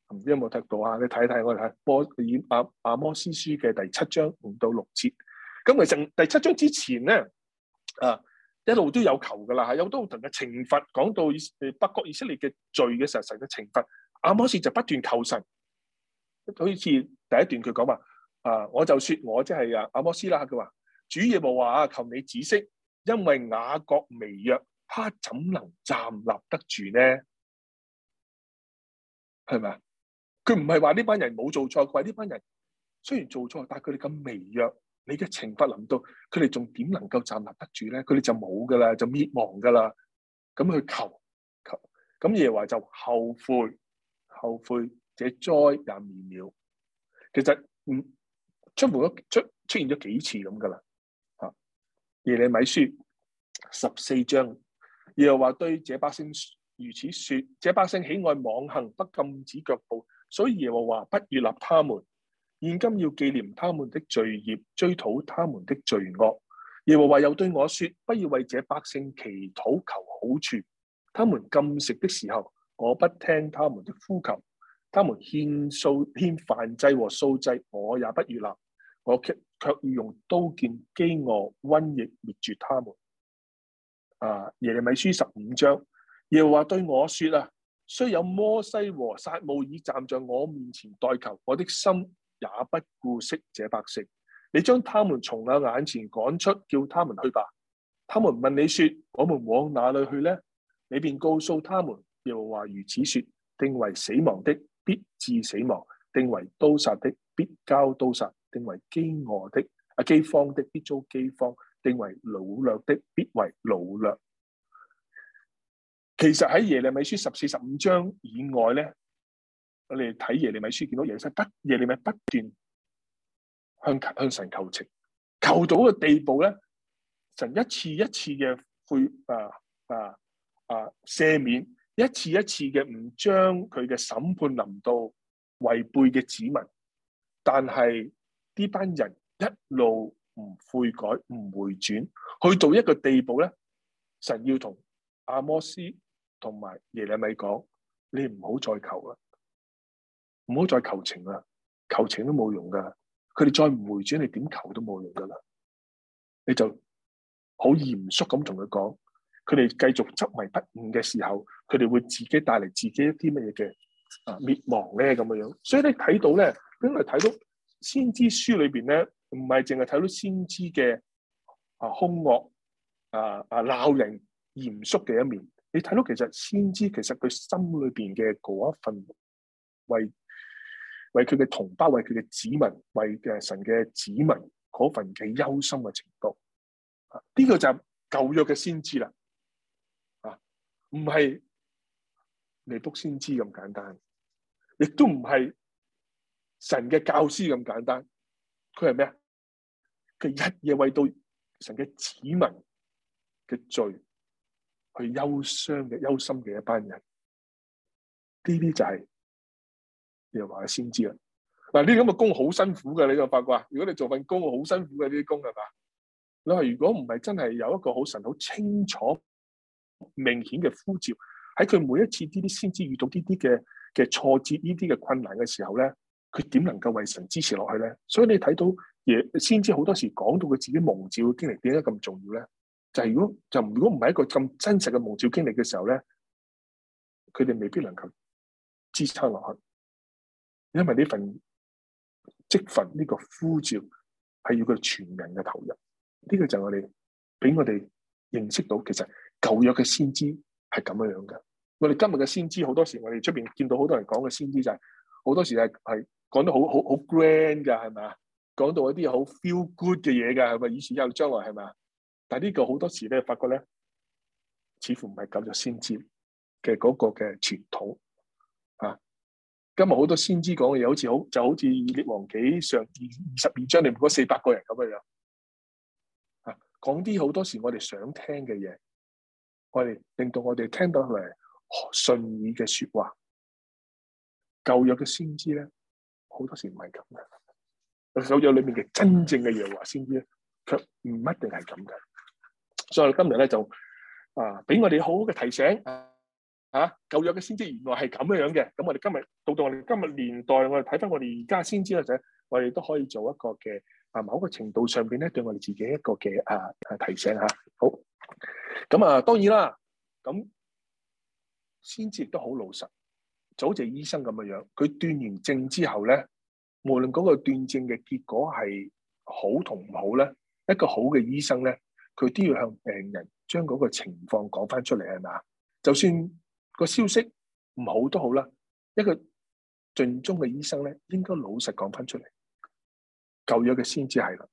Speaker 1: 唔知有冇睇到啊？你睇睇我哋睇波以阿阿摩司書嘅第七章五到六節。咁其實第七章之前咧，啊一路都有求噶啦，有好多唔同嘅懲罰。講到以北國以色列嘅罪嘅時候，神嘅懲罰，阿摩司就不斷求神。好似第一段佢講話，啊我就說我即係啊阿摩司啦，佢話主耶和華啊，求你止息，因為雅各微弱，他怎能站立得住呢？係咪啊？佢唔係話呢班人冇做錯，佢話呢班人雖然做錯，但係佢哋咁微弱，你嘅懲罰臨到，佢哋仲點能夠站立得住咧？佢哋就冇噶啦，就滅亡噶啦。咁去求求，咁耶和華就後悔，後悔這災也免了。其實唔出乎咗出出現咗幾次咁噶啦。啊，耶利米書十四章，耶和華對這百姓如此說：這百姓喜愛妄行，不禁止腳步。所以耶和華不悅納他們，現今要紀念他們的罪孽，追討他們的罪惡。耶和華又對我說：不要為這百姓祈禱求好處，他們禁食的時候，我不聽他們的呼求；他們獻素獻燔祭和素祭，我也不悅納。我卻卻要用刀劍、飢餓、瘟疫滅絕他們。啊，耶利米書十五章，耶和華對我說啊。雖有摩西和撒母耳站在我面前代求，我的心也不顧惜這百姓。你將他們從我眼前趕出，叫他們去吧。他們問你說：我們往哪裏去呢？你便告訴他們，耶和華如此說：定為死亡的，必致死亡；定為刀殺的，必交刀殺；定為飢餓的啊饑荒的，必遭饑荒；定為擄掠的，必為擄掠。其實喺耶利米書十四、十五章以外咧，我哋睇耶利米書見到耶利米不耶利米不斷向向神求情，求到嘅地步咧，神一次一次嘅悔啊啊啊赦免，一次一次嘅唔將佢嘅審判臨到違背嘅子民，但係呢班人一路唔悔改、唔回轉，去到一個地步咧，神要同阿摩司同埋耶利米講：你唔好再求啦，唔好再求情啦，求情都冇用噶。佢哋再唔回轉，你點求都冇用噶啦。你就好嚴肅咁同佢講，佢哋繼續執迷不悟嘅時候，佢哋會自己帶嚟自己一啲乜嘢嘅啊滅亡咧咁嘅樣。所以你睇到咧，因為睇到先知書裏邊咧，唔係淨係睇到先知嘅啊兇惡啊啊鬧人嚴肅嘅一面。你睇到其實先知其實佢心裏邊嘅嗰一份為為佢嘅同胞、為佢嘅子民、為嘅神嘅子民嗰份嘅憂心嘅程度，啊呢、這個就係舊約嘅先知啦，啊唔係尼卜先知咁簡單，亦都唔係神嘅教師咁簡單，佢係咩啊？佢日夜為到神嘅子民嘅罪去憂傷嘅憂心嘅一班人，呢啲就係耶和華嘅先知啦。嗱，呢啲咁嘅工好辛苦嘅，你就發覺啊。如果你做份工好辛苦嘅呢啲工係嘛？你話如果唔係真係有一個好神好清楚明顯嘅呼召，喺佢每一次呢啲先知遇到呢啲嘅嘅挫折、呢啲嘅困難嘅時候咧，佢點能夠為神支持落去咧？所以你睇到嘢先知好多時講到佢自己蒙召嘅經歷點解咁重要咧？就係如果就如果唔係一個咁真實嘅蒙召經歷嘅時候咧，佢哋未必能夠支撐落去，因為呢份職份呢個呼召係要佢全人嘅投入。呢、這個就係我哋俾我哋認識到，其實舊約嘅先知係咁樣樣嘅。我哋今日嘅先知好多時，我哋出邊見到好多人講嘅先知就係、是、好多時係係講得好好好 grand 噶，係咪啊？講到一啲好 feel good 嘅嘢噶，係咪？以前有將來係咪啊？但係呢個好多時咧，發覺咧，似乎唔係舊約先知嘅嗰個嘅傳統啊。今日好多先知講嘅嘢，好似好就好似列王紀上二二十二章裏面嗰四百個人咁樣樣啊，講啲好多時我哋想聽嘅嘢，我哋令到我哋聽到嚟順耳嘅說話。舊約嘅先知咧，好多時唔係咁嘅。舊約裏面嘅真正嘅耶和華先知咧，卻唔一定係咁嘅。所以今日咧就啊，俾我哋好好嘅提醒啊。 啊，舊約嘅先知原來係咁樣嘅。咁我哋今日到到我哋今日年代，我哋睇翻我哋而家先知咧，就我哋都可以做一個嘅啊某個程度上邊咧，對我哋自己一個嘅啊啊提醒嚇。好，咁啊當然啦，咁先知亦都好老實，就好似醫生咁嘅樣，佢斷完症之後咧，無論嗰個斷症嘅結果係好同唔好咧，一個好嘅醫生咧，佢都要向病人將嗰個情況講翻出嚟，係咪？就算個消息唔好都好啦，一個盡忠嘅醫生咧，應該老實講翻出嚟。舊約嘅先知係啦，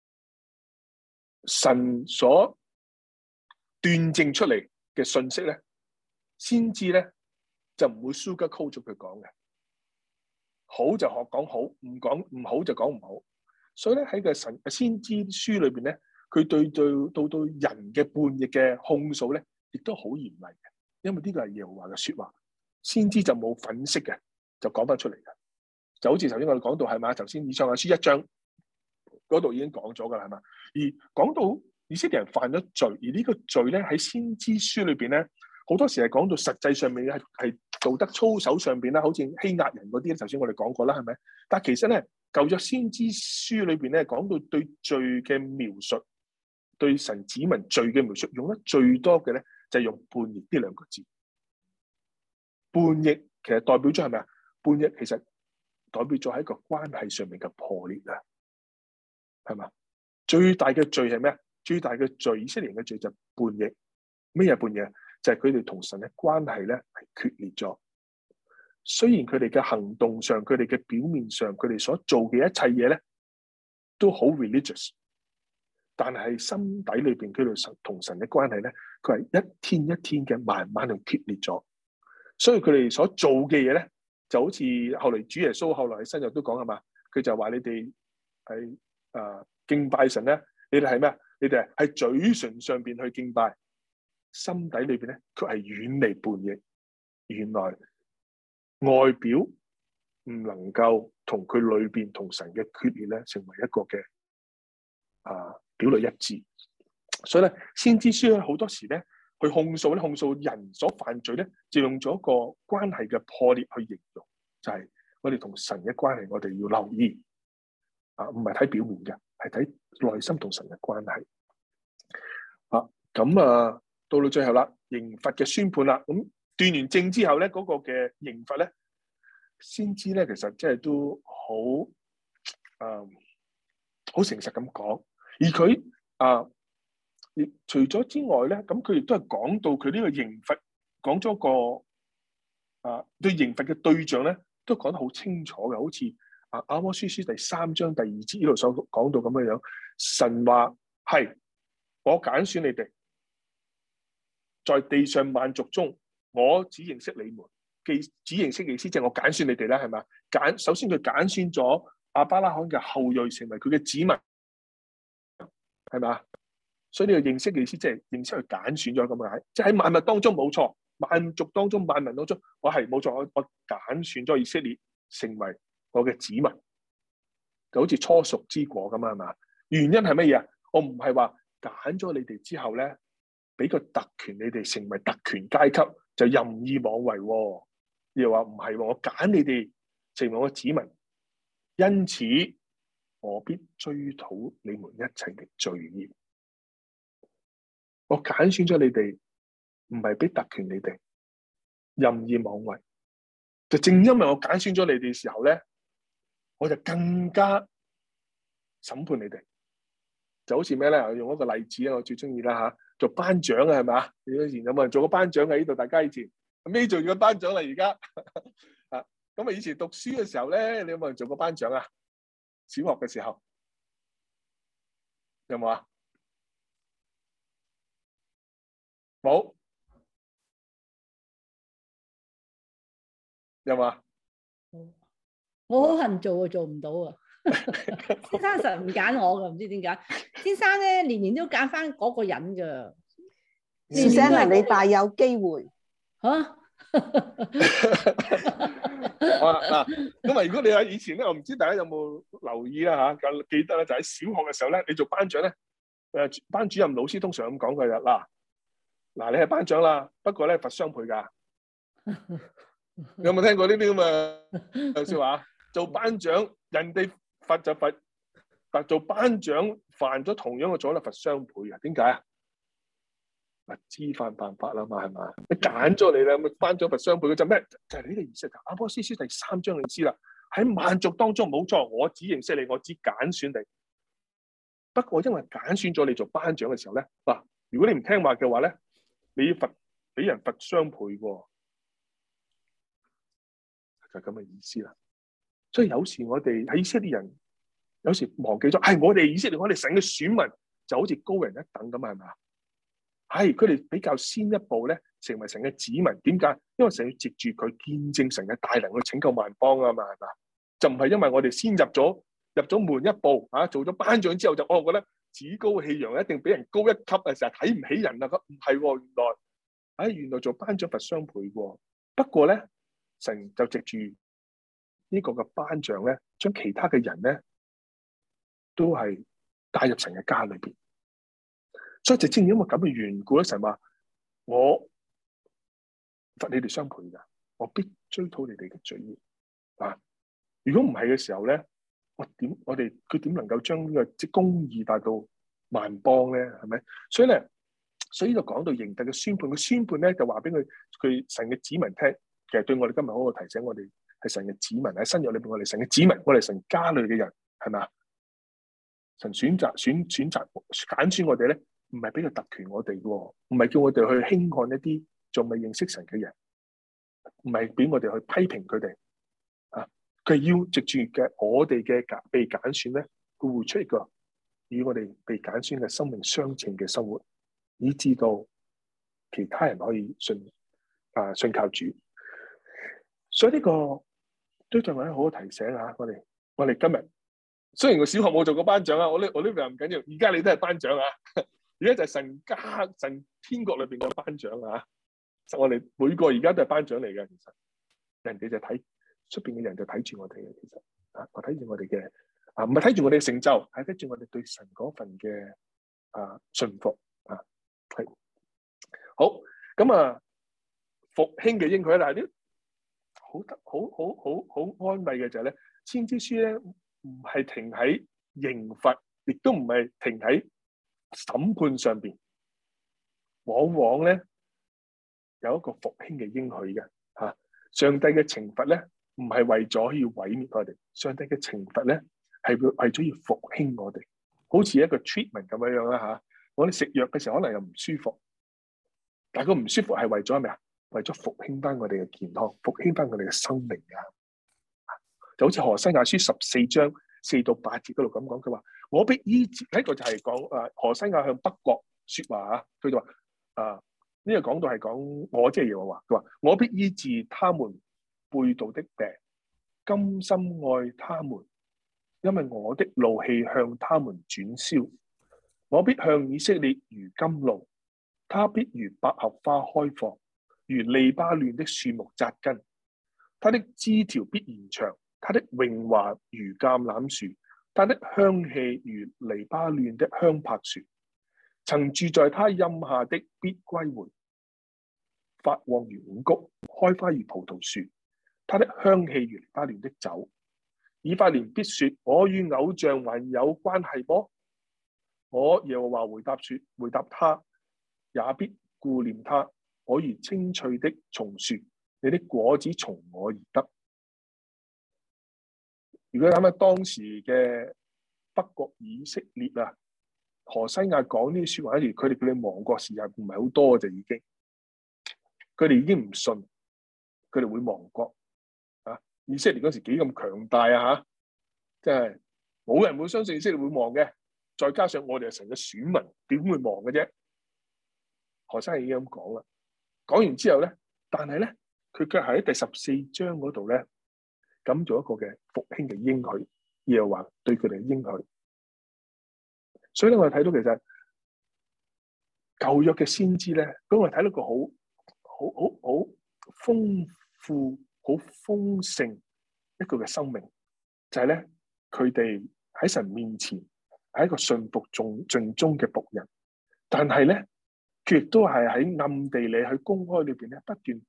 Speaker 1: 神所斷證出嚟嘅信息咧，先知咧就唔會 sugarcoat咗佢講嘅，好就學講好，唔講唔好就講唔好。所以咧喺個神先知書裏邊咧，佢對對到到人嘅叛逆嘅控訴咧，亦都好嚴厲嘅。因為呢個係耶和華嘅說話，先知就冇粉飾嘅，就講翻出嚟嘅。就好似頭先我哋講到係嘛，頭先以賽亞書一章嗰度已經講咗噶啦，係嘛。而講到以色列人犯咗罪，而呢個罪咧喺先知書裏邊咧，好多時係講到實際上面係係道德操守上邊啦，好似欺壓人嗰啲，頭先我哋講過啦，係咪？但係其實咧舊約先知書裏邊咧講到對罪嘅描述，對神子民罪嘅描述，用得最多嘅咧。就係用叛逆呢兩個字，叛逆其實代表咗係咪啊？叛逆其實代表咗喺一個關係上面嘅破裂啊，係嘛？最大嘅罪係咩？最大嘅罪，以色列人嘅罪就係叛逆。咩嘢叛逆？就係佢哋同神嘅關係咧係決裂咗。雖然佢哋嘅行動上、佢哋嘅表面上、佢哋所做嘅一切嘢咧都好 religious。但係心底裏邊佢哋神同神嘅關係咧，佢係一天一天嘅慢慢去決裂咗。所以佢哋所做嘅嘢咧，就好似後嚟主耶穌後來喺新約都講係嘛，佢就話你哋係誒敬拜神咧，你哋係咩啊？你哋係喺嘴唇上邊去敬拜，心底裏邊咧佢係遠離叛逆。原來外表唔能夠同佢裏邊同神嘅決裂咧，成為一個嘅啊。表裏一致，所以咧先知書咧好多時咧去控訴咧控訴人所犯罪咧，就用咗一個關係嘅破裂去形容，就係、是、我哋同神嘅關係，我哋要留意啊，唔係睇表面嘅，係睇內心同神嘅關係。啊，咁啊到到最後啦，刑罰嘅宣判啦，咁斷完證之後咧，嗰、那個嘅刑罰咧，先知咧其實即係都好誒，好誠實咁講。而佢啊，亦除咗之外咧，咁佢亦都係講到佢呢個刑罰，講咗個啊對刑罰嘅對象咧，都講得好清楚嘅，好似啊阿摩司書第三章第二節呢度所講到咁樣樣，神話係我揀選你哋，在地上萬族中，我只認識你們，既只認識意思，即係我揀選你哋啦，係咪？揀首先佢揀選咗亞伯拉罕嘅後裔成為佢嘅子民。係咪？所以呢個認識嘅意思，即係認識去揀選咗咁解，即係喺萬物當中冇錯，萬族當中、萬民當中，我係冇錯，我我揀選咗以色列成為我嘅子民，就好似初熟之果咁啊，係嘛？原因係乜嘢啊？我唔係話揀咗你哋之後咧，俾個特權你哋成為特權階級，就任意妄為，哦。又話唔係，我揀你哋成為我嘅子民，因此。我必追討你們一切嘅罪孽。我揀選咗你哋，唔係俾特權你哋任意妄為。就正因為我揀選咗你哋嘅時候咧，我就更加審判你哋。就好似咩咧？我用一個例子咧，我最中意啦吓，做班長啊，係咪啊？你以前有冇人做過班長喺呢度？大家以前未做過班長啦，而家啊，咁啊，以前讀書嘅時候咧，你有冇人做過班長啊？小學嘅時候有冇啊？冇，有冇啊？
Speaker 3: 我好恨做啊，做唔到啊！先生實唔揀我噶，唔知點解。先生咧年年都揀翻嗰個人噶。
Speaker 5: 先生係你大有機會
Speaker 3: 嚇。
Speaker 1: 好啦嗱，咁啊，如果你喺以前咧，我唔知大家有冇留意啦嚇，記得咧就喺小學嘅時候咧，你做班長咧，誒班主任老師通常咁講嘅啦，嗱嗱你係班長啦，不過咧罰雙倍㗎， 你有冇聽過呢啲咁嘅説話？做班長，人哋罰就罰，但做班長犯咗同樣嘅錯咧，罰雙倍啊！點解啊？知犯犯法啦嘛，係嘛？你揀咗你啦，咪班長罰雙倍嘅就咩？就係、是、呢個意思。阿波斯書第三章你知啦，喺萬族當中冇錯，我只認識你，我只揀選你。不過因為揀選咗你做班長嘅時候咧，嗱，如果你唔聽話嘅話咧，你要罰俾人罰雙倍喎，就係咁嘅意思啦。所以有時我哋喺以色列人，有時忘記咗，係、哎、我哋以色列，我哋神嘅選民就好似高人一等咁，係咪啊？係佢哋比較先一步咧，成為神嘅子民。點解？因為神要藉住佢見證神嘅大能去拯救萬邦啊嘛，係嘛？就唔係因為我哋先入咗入咗門一步啊，做咗班長之後就我覺得趾高氣揚，一定俾人高一級啊，成日睇唔起人啊。咁唔係喎，原來，唉、哎，原來做班長罰雙倍喎。不過咧，神就藉住呢個嘅班長咧，將其他嘅人咧都係帶入神嘅家裏邊。所以就正因為咁嘅緣故咧，神話我罰你哋雙倍噶，我必追討你哋嘅罪孽啊！如果唔係嘅時候咧，我點我哋佢點能夠將呢個即公義帶到萬邦咧？係咪？所以咧，所以就講到刑罰嘅宣判，個宣判咧就話俾佢佢神嘅子民聽，其實對我哋今日好好提醒我哋係神嘅子民，喺新約裏邊我哋神嘅子民，我哋神家裏嘅人係咪啊？神選擇選選擇揀選我哋咧。唔係俾個特權我哋嘅，唔係叫我哋去輕看一啲仲未認識神嘅人，唔係俾我哋去批評佢哋啊！佢係要藉住嘅我哋嘅被揀選咧，佢會出一個與我哋被揀選嘅生命相稱嘅生活，以至到其他人可以信啊信靠主。所以呢個都對我哋好好提醒啊！我哋我哋今日雖然我小學冇做過班長啊，我呢我呢樣唔緊要，而家你都係班長啊！而家就係神家神天國裏邊嘅班長啊！我哋每個而家都係班長嚟嘅，其實人哋就睇出邊嘅人就睇住我哋嘅，其實啊，我睇住我哋嘅啊，唔係睇住我哋嘅成就，係睇住我哋對神嗰份嘅啊信服啊，係好咁啊！復興嘅應許啦，啲好得好好好好安慰嘅就係咧，先知書咧唔係停喺刑罰，亦都唔係停喺審判上邊，往往咧有一個復興嘅應許嘅吓。上帝嘅懲罰咧，唔係為咗要毀滅我哋，上帝嘅懲罰咧係為咗要復興我哋，好似一個 treatment 咁樣樣啦吓。我哋食藥嘅時候可能又唔舒服，但係個唔舒服係為咗咩啊？為咗復興翻我哋嘅健康，復興翻我哋嘅生命啊！就好似何西阿書十四章四到八節嗰度咁講，佢話。我必醫治，呢、這個就係講誒何西阿向北國説話啊！佢就話啊，呢、這個講到係講我即係耶和華，佢話我必醫治他們背道的病，甘心愛他們，因為我的怒氣向他們轉消。我必向以色列如甘露，他必如百合花開放，如利巴嫩的樹木扎根，他的枝條必延長，他的榮華如橄欖樹。他的香氣如黎巴嫩的香柏樹，曾住在他蔭下的必歸回，發旺如五穀，開花如葡萄樹。他的香氣如黎巴嫩的酒。以法蓮必說：我與偶像還有關係麼？我耶和華回答說：回答他，也必顧念他。我如青翠的松樹，你的果子從我而得。如果諗下當時嘅北國以色列啊，何西阿講呢啲説話，例如佢哋叫你亡國時日唔係好多就已經，佢哋已經唔信，佢哋會亡國啊！以色列嗰時幾咁強大啊嚇，真係冇人會相信以色列會亡嘅。再加上我哋係神嘅選民，點會亡嘅啫？何西阿已經咁講啦，講完之後咧，但係咧，佢卻喺第十四章嗰度咧。咁做一個嘅復興嘅應許，耶和華對佢哋嘅應許。所以咧，我哋睇到其實舊約嘅先知咧，咁我哋睇到個好好好好豐富、好豐盛一個嘅生命，就係咧佢哋喺神面前係一個信服盡盡忠嘅僕人，但係咧佢亦都係喺暗地裏喺公開裏邊咧不斷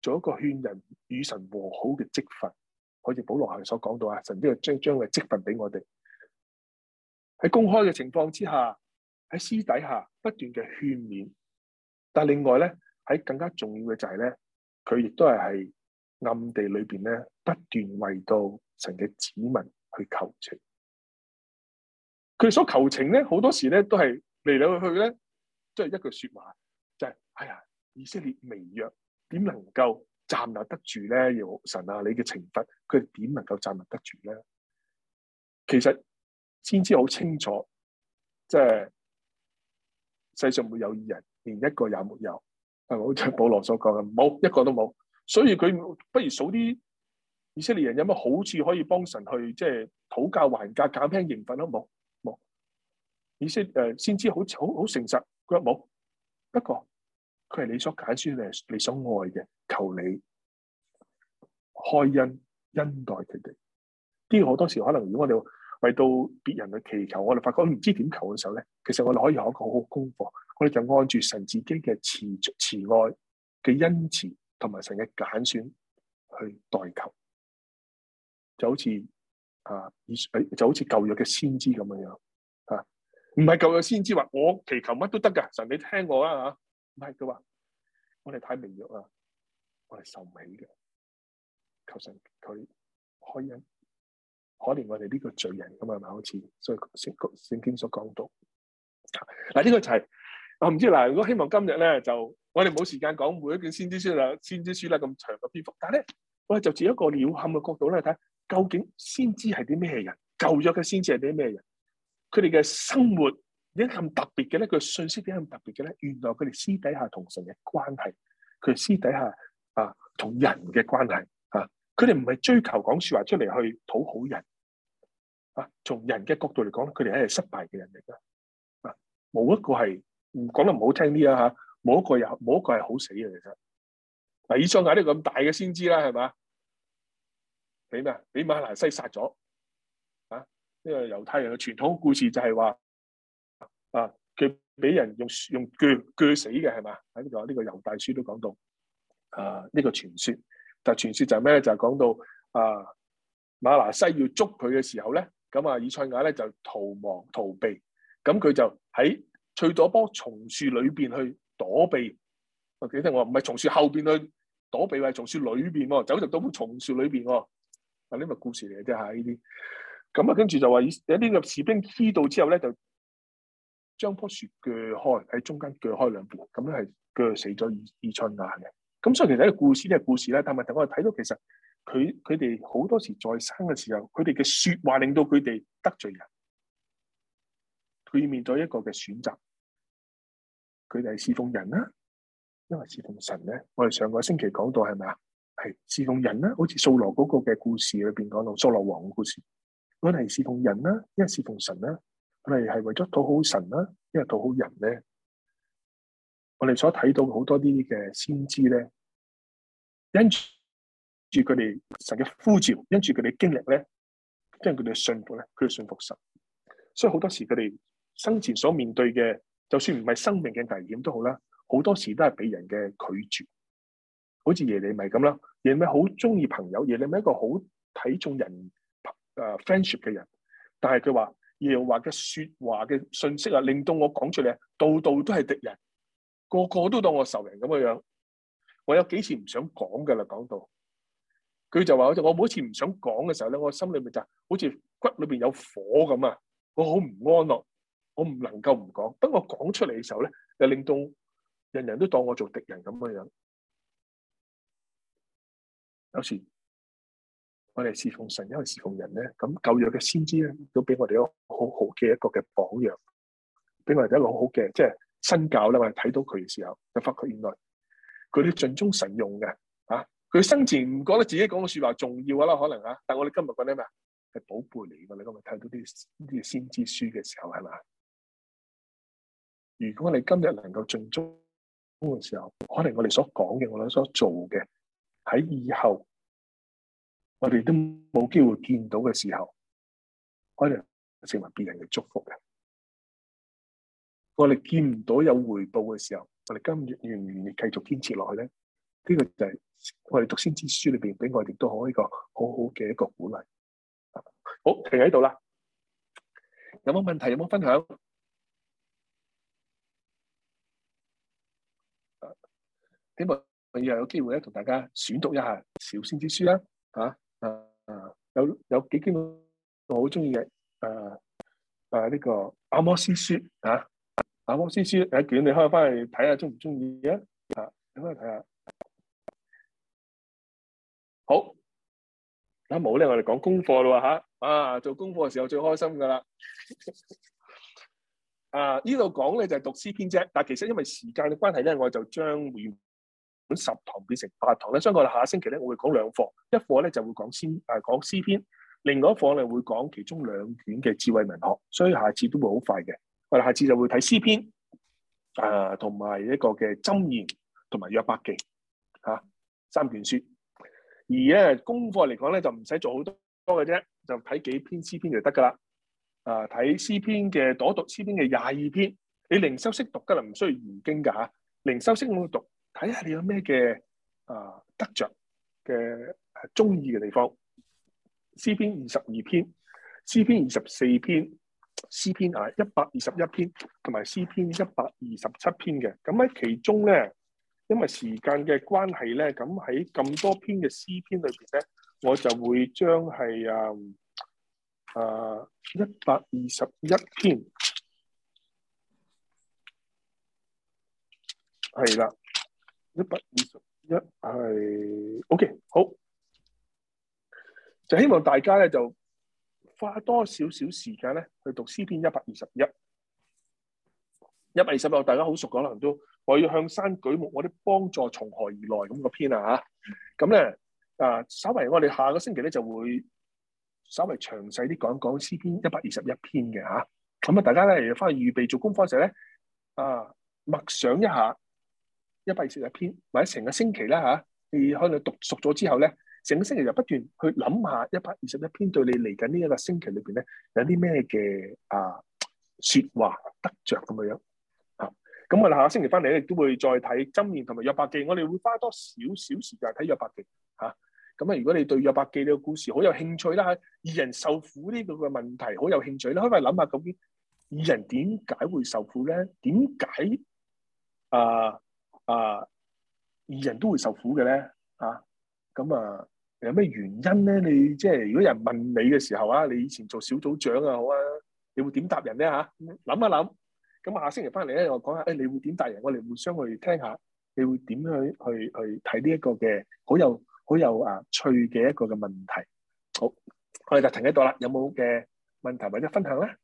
Speaker 1: 做一個勸人與神和好嘅職分，好似保羅後所講到啊，神都要將將嘅職分俾我哋。喺公開嘅情況之下，喺私底下不斷嘅勸勉。但另外咧，喺更加重要嘅就係咧，佢亦都係係暗地裏邊咧，不斷為到神嘅子民去求情。佢哋所求情咧，好多時咧都係嚟嚟去去咧，即係一句說話，就係、是、哎呀，以色列微弱，點能夠站立得住咧？要神啊，你嘅懲罰，佢哋點能夠站立得住咧？其實先知好清楚，即係世上沒有義人，連一個也沒有，係咪？好似保羅所講嘅，冇一個都冇。所以佢不如數啲以色列人有乜好處可以幫神去即係討價還價、減輕刑罰都冇冇。以色誒先知好好好誠實，佢話冇。不過佢係你所揀選嘅，你所愛嘅，求你開恩恩待佢哋。呢個好多時可能如果我哋為到別人去祈求，我哋發覺唔知點求嘅時候咧，其實我哋可以有一個好好功課，我哋就按住神自己嘅慈慈愛嘅恩慈同埋神嘅揀選去代求，就好似啊以就好似舊約嘅先知咁樣樣啊，唔係舊約先知話我祈求乜都得噶，神你聽我啊吓，唔係佢話我哋太微弱啦，我哋受唔起嘅，求神佢開恩。可憐我哋呢個罪人咁啊嘛，好似所以聖聖經所講到嗱，呢個就係、是、我唔知嗱。如果希望今日咧就我哋冇時間講每一卷先知書啦，先知書啦咁長嘅篇幅，但係咧我哋就自一個鳥瞰嘅角度咧睇，究竟先知係啲咩人？舊約嘅先知係啲咩人？佢哋嘅生活點解咁特別嘅咧？佢信息點解咁特別嘅咧？原來佢哋私底下同神嘅關係，佢哋私底下啊同人嘅關係啊。佢哋唔係追求講說話出嚟去討好人啊！從人嘅角度嚟講，佢哋係失敗嘅人嚟噶啊！冇一個係講得唔好聽啲啊吓，冇一個有冇一個係好死嘅。其實嗱，以賽亞呢個咁大嘅先知啦，係嘛？俾咩？俾馬拿西殺咗啊！呢個猶太人嘅傳統故事就係話啊，佢俾人用用鋸鋸死嘅係嘛？喺呢個呢個猶大書都講到啊，呢個傳說。但傳說就係咩咧？就係、是、講到啊，馬拿西要捉佢嘅時候咧，咁啊以賽亞咧就逃亡逃避，咁佢就喺去到一棵松樹裏邊去躲避。我記得我唔係松樹後邊去躲避，係松樹裏邊喎，走入到棵松樹裏邊喎。啊，呢個故事嚟嘅啫嚇，呢啲。咁啊，跟住就話有啲嘅士兵知道之後咧，就將棵樹鋸開，喺中間鋸開兩邊，咁樣係鋸死咗以以賽亞嘅。咁所以其實呢個故事呢個故事咧，但係問題我哋睇到其實佢佢哋好多時在生嘅時候，佢哋嘅説話令到佢哋得罪人，佢要面對一個嘅選擇，佢哋係侍奉人啦，因為侍奉神咧，我哋上個星期講到係咪啊？係侍奉人啦，好似掃羅嗰個嘅故事裏邊講到掃羅王嘅故事，我哋係侍奉人啦，因為侍奉神啦，我哋係為咗討好神啦，因為討好人咧。我哋所睇到好多啲嘅先知咧，因住佢哋神嘅呼召，因住佢哋經歷咧，因為佢哋信服咧，佢哋信服神，所以好多時佢哋生前所面對嘅，就算唔係生命嘅危險都好啦，好多時都係俾人嘅拒絕。好似耶利米咁啦，耶利米好中意朋友，耶利米一個好睇重人誒、uh, friendship 嘅人，但係佢話耶和華嘅說話嘅信息啊，令到我講出嚟，度度都係敵人。個個都當我仇人咁嘅樣，我有幾次唔想講噶啦，講到佢就話，好似我每次唔想講嘅時候咧，我心裏面就好似骨裏邊有火咁啊，我好唔安樂，我唔能夠唔講。不過我講出嚟嘅時候咧，就令到人人都當我做敵人咁嘅樣。有時我哋侍奉神，因為侍奉人咧，咁舊約嘅先知咧，都俾我哋一個好好嘅一個嘅榜樣，俾我哋一個好好嘅即係。新教咧，我哋睇到佢嘅時候，就發覺原來佢哋盡忠神用嘅，啊，佢生前唔覺得自己講嘅說話重要啊啦，可能啊，但係我哋今日覺得咩啊？係寶貝嚟嘅。你今日睇到啲啲先知書嘅時候，係嘛？如果我哋今日能夠盡忠嘅時候，可能我哋所講嘅，我哋所做嘅，喺以後我哋都冇機會見到嘅時候，可能成為別人嘅祝福嘅。我哋見唔到有回報嘅時候，我哋今日願唔願意繼續堅持落去咧？ 呢個就係我哋讀先知書裏邊俾我哋都好一個好好嘅一個鼓勵。好，停喺度啦。有冇問題？有冇分享？希望以後有機會咧，同大家選讀一下小先知書啦。嚇啊啊！有有幾經我好中意嘅誒誒呢個阿摩司書嚇。阿摩司書有一卷，你可以翻去睇下，中唔中意啊？啊，你翻去睇下。好，咁冇咧，我哋講功課咯嚇。啊，做功課嘅時候最開心噶啦。啊，呢度講咧就係讀詩篇啫，但係其實因為時間嘅關係咧，我就將原本十堂變成八堂咧，所以我哋下星期咧，我會講兩課，一課咧就會講詩誒講詩篇，另外一課咧會講其中兩卷嘅智慧文學，所以下次都會好快嘅。我哋下次就會睇詩篇，誒同埋一個嘅箴言同埋約伯記嚇、啊、三卷書。而咧功課嚟講咧就唔使做好多多嘅啫，就睇幾篇詩篇就得噶啦。啊，睇詩篇嘅朵讀詩篇嘅廿二篇，你靈修識讀噶啦，唔需要研經噶嚇。靈修識咁讀，睇下你有咩嘅啊得着嘅中意嘅地方。詩篇二十二篇，詩篇二十四篇，詩篇啊一百二十一篇，同埋詩篇一百二十七篇嘅。咁喺其中咧，因為時間嘅關係咧，咁喺咁多篇嘅詩篇裏邊咧，我就會將係啊。啊，一百二十一篇，係啦，一百二十一係 OK， 好，就希望大家咧就花多少少時間咧去讀詩篇一百二十一，一百二十一，大家好熟，可能都我要向山舉目，我啲幫助從何而來咁個篇啊嚇，咁咧啊，稍為我哋下個星期咧就會。稍微詳細啲講講詩篇一百二十一篇嘅嚇，咁啊大家咧翻去預備做功課嘅時候咧，啊默想一下一百二十一篇，或者成個星期啦嚇，你可能讀熟咗之後咧，成個星期就不斷去諗下一百二十一篇對你嚟緊呢一個星期裏邊咧有啲咩嘅啊説話得着咁嘅樣嚇。咁我哋下個星期翻嚟咧亦都會再睇箴言同埋約伯記，我哋會花多少少時間睇約伯記嚇。咁啊，如果你對約伯記呢個故事好有興趣啦，義人受苦呢個嘅問題好有興趣咧，可唔可以諗下究竟義人點解會受苦咧？點解啊啊義人都會受苦嘅咧？啊，咁啊有咩原因咧？你即係如果有人問你嘅時候啊，你以前做小組長啊好啊，你會點答人咧？嚇，諗一諗。咁下星期翻嚟咧，我講下誒，你會點答人？我哋互相去聽下，你會點樣去去去睇呢一個嘅好有好有啊趣嘅一個嘅問題。好，我哋就停喺度啦。有冇嘅問題或者分享咧？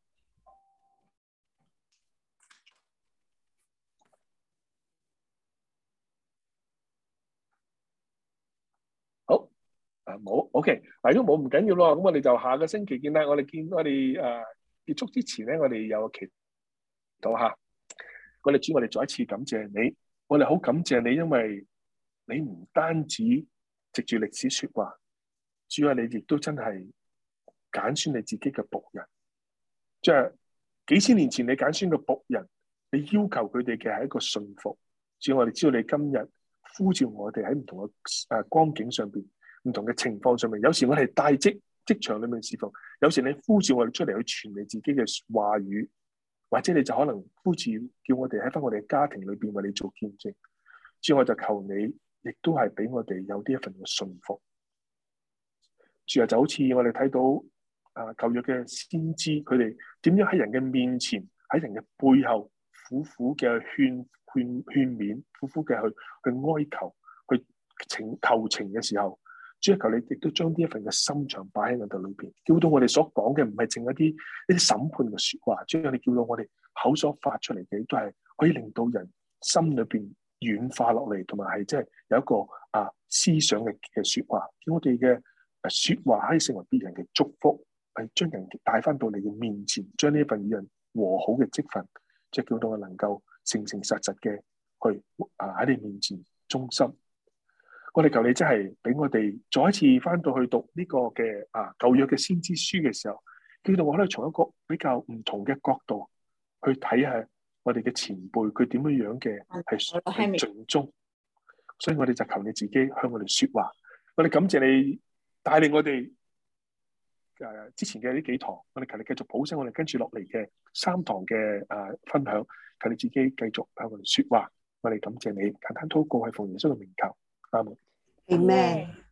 Speaker 1: 好，啊冇 ，OK。嗱，如果冇唔緊要咯，咁我哋就下個星期見啦。我哋見我哋誒結束之前咧，我哋有個祈禱下。我哋主，我哋再一次感謝你，我哋好感謝你，因為你唔單止藉住歷史說話，主啊，你亦都真係揀選你自己嘅僕人，即係幾千年前你揀選嘅僕人，你要求佢哋嘅係一個信服。主，我哋知道你今日呼召我哋喺唔同嘅誒光景上邊，唔同嘅情況上面，有時我哋帶職職場裏面侍奉，有時你呼召我哋出嚟去傳你自己嘅話語。或者你就可能呼召叫我哋喺翻我哋嘅家庭裏邊為你做見證，主，我就求你，亦都係俾我哋有啲一份嘅信服。主啊，就好似我哋睇到啊舊約嘅先知，佢哋點樣喺人嘅面前，喺人嘅背後苦苦嘅勸勸勸勉，苦苦嘅去去哀求，去請求情嘅時候，主啊，求你亦都將呢一份嘅心腸擺喺我哋裏邊，叫到我哋所講嘅唔係淨一啲一啲審判嘅說話，主啊，你叫到我哋口所發出嚟嘅都係可以令到人心裏邊軟化落嚟，同埋係即係有一個啊思想嘅嘅說話，叫我哋嘅誒說話可以成為別人嘅祝福，係將人帶翻到你嘅面前，將呢一份與人和好嘅職分，即係叫到我能夠誠誠實實嘅去啊喺你面前忠心。我哋求你真係俾我哋再一次翻到去讀呢個嘅啊舊約嘅先知書嘅時候，叫到我可以從一個比較唔同嘅角度去睇下我哋嘅前輩佢點樣樣嘅係盡忠， 所以我哋就求你自己向我哋說話。我哋感謝你帶領我哋誒之前嘅呢幾堂，我哋求你繼續保守我哋跟住落嚟嘅三堂嘅誒分享，求你自己繼續向我哋說話。我哋感謝你，簡單禱告係奉耶穌嘅名求，阿門。
Speaker 5: Amen。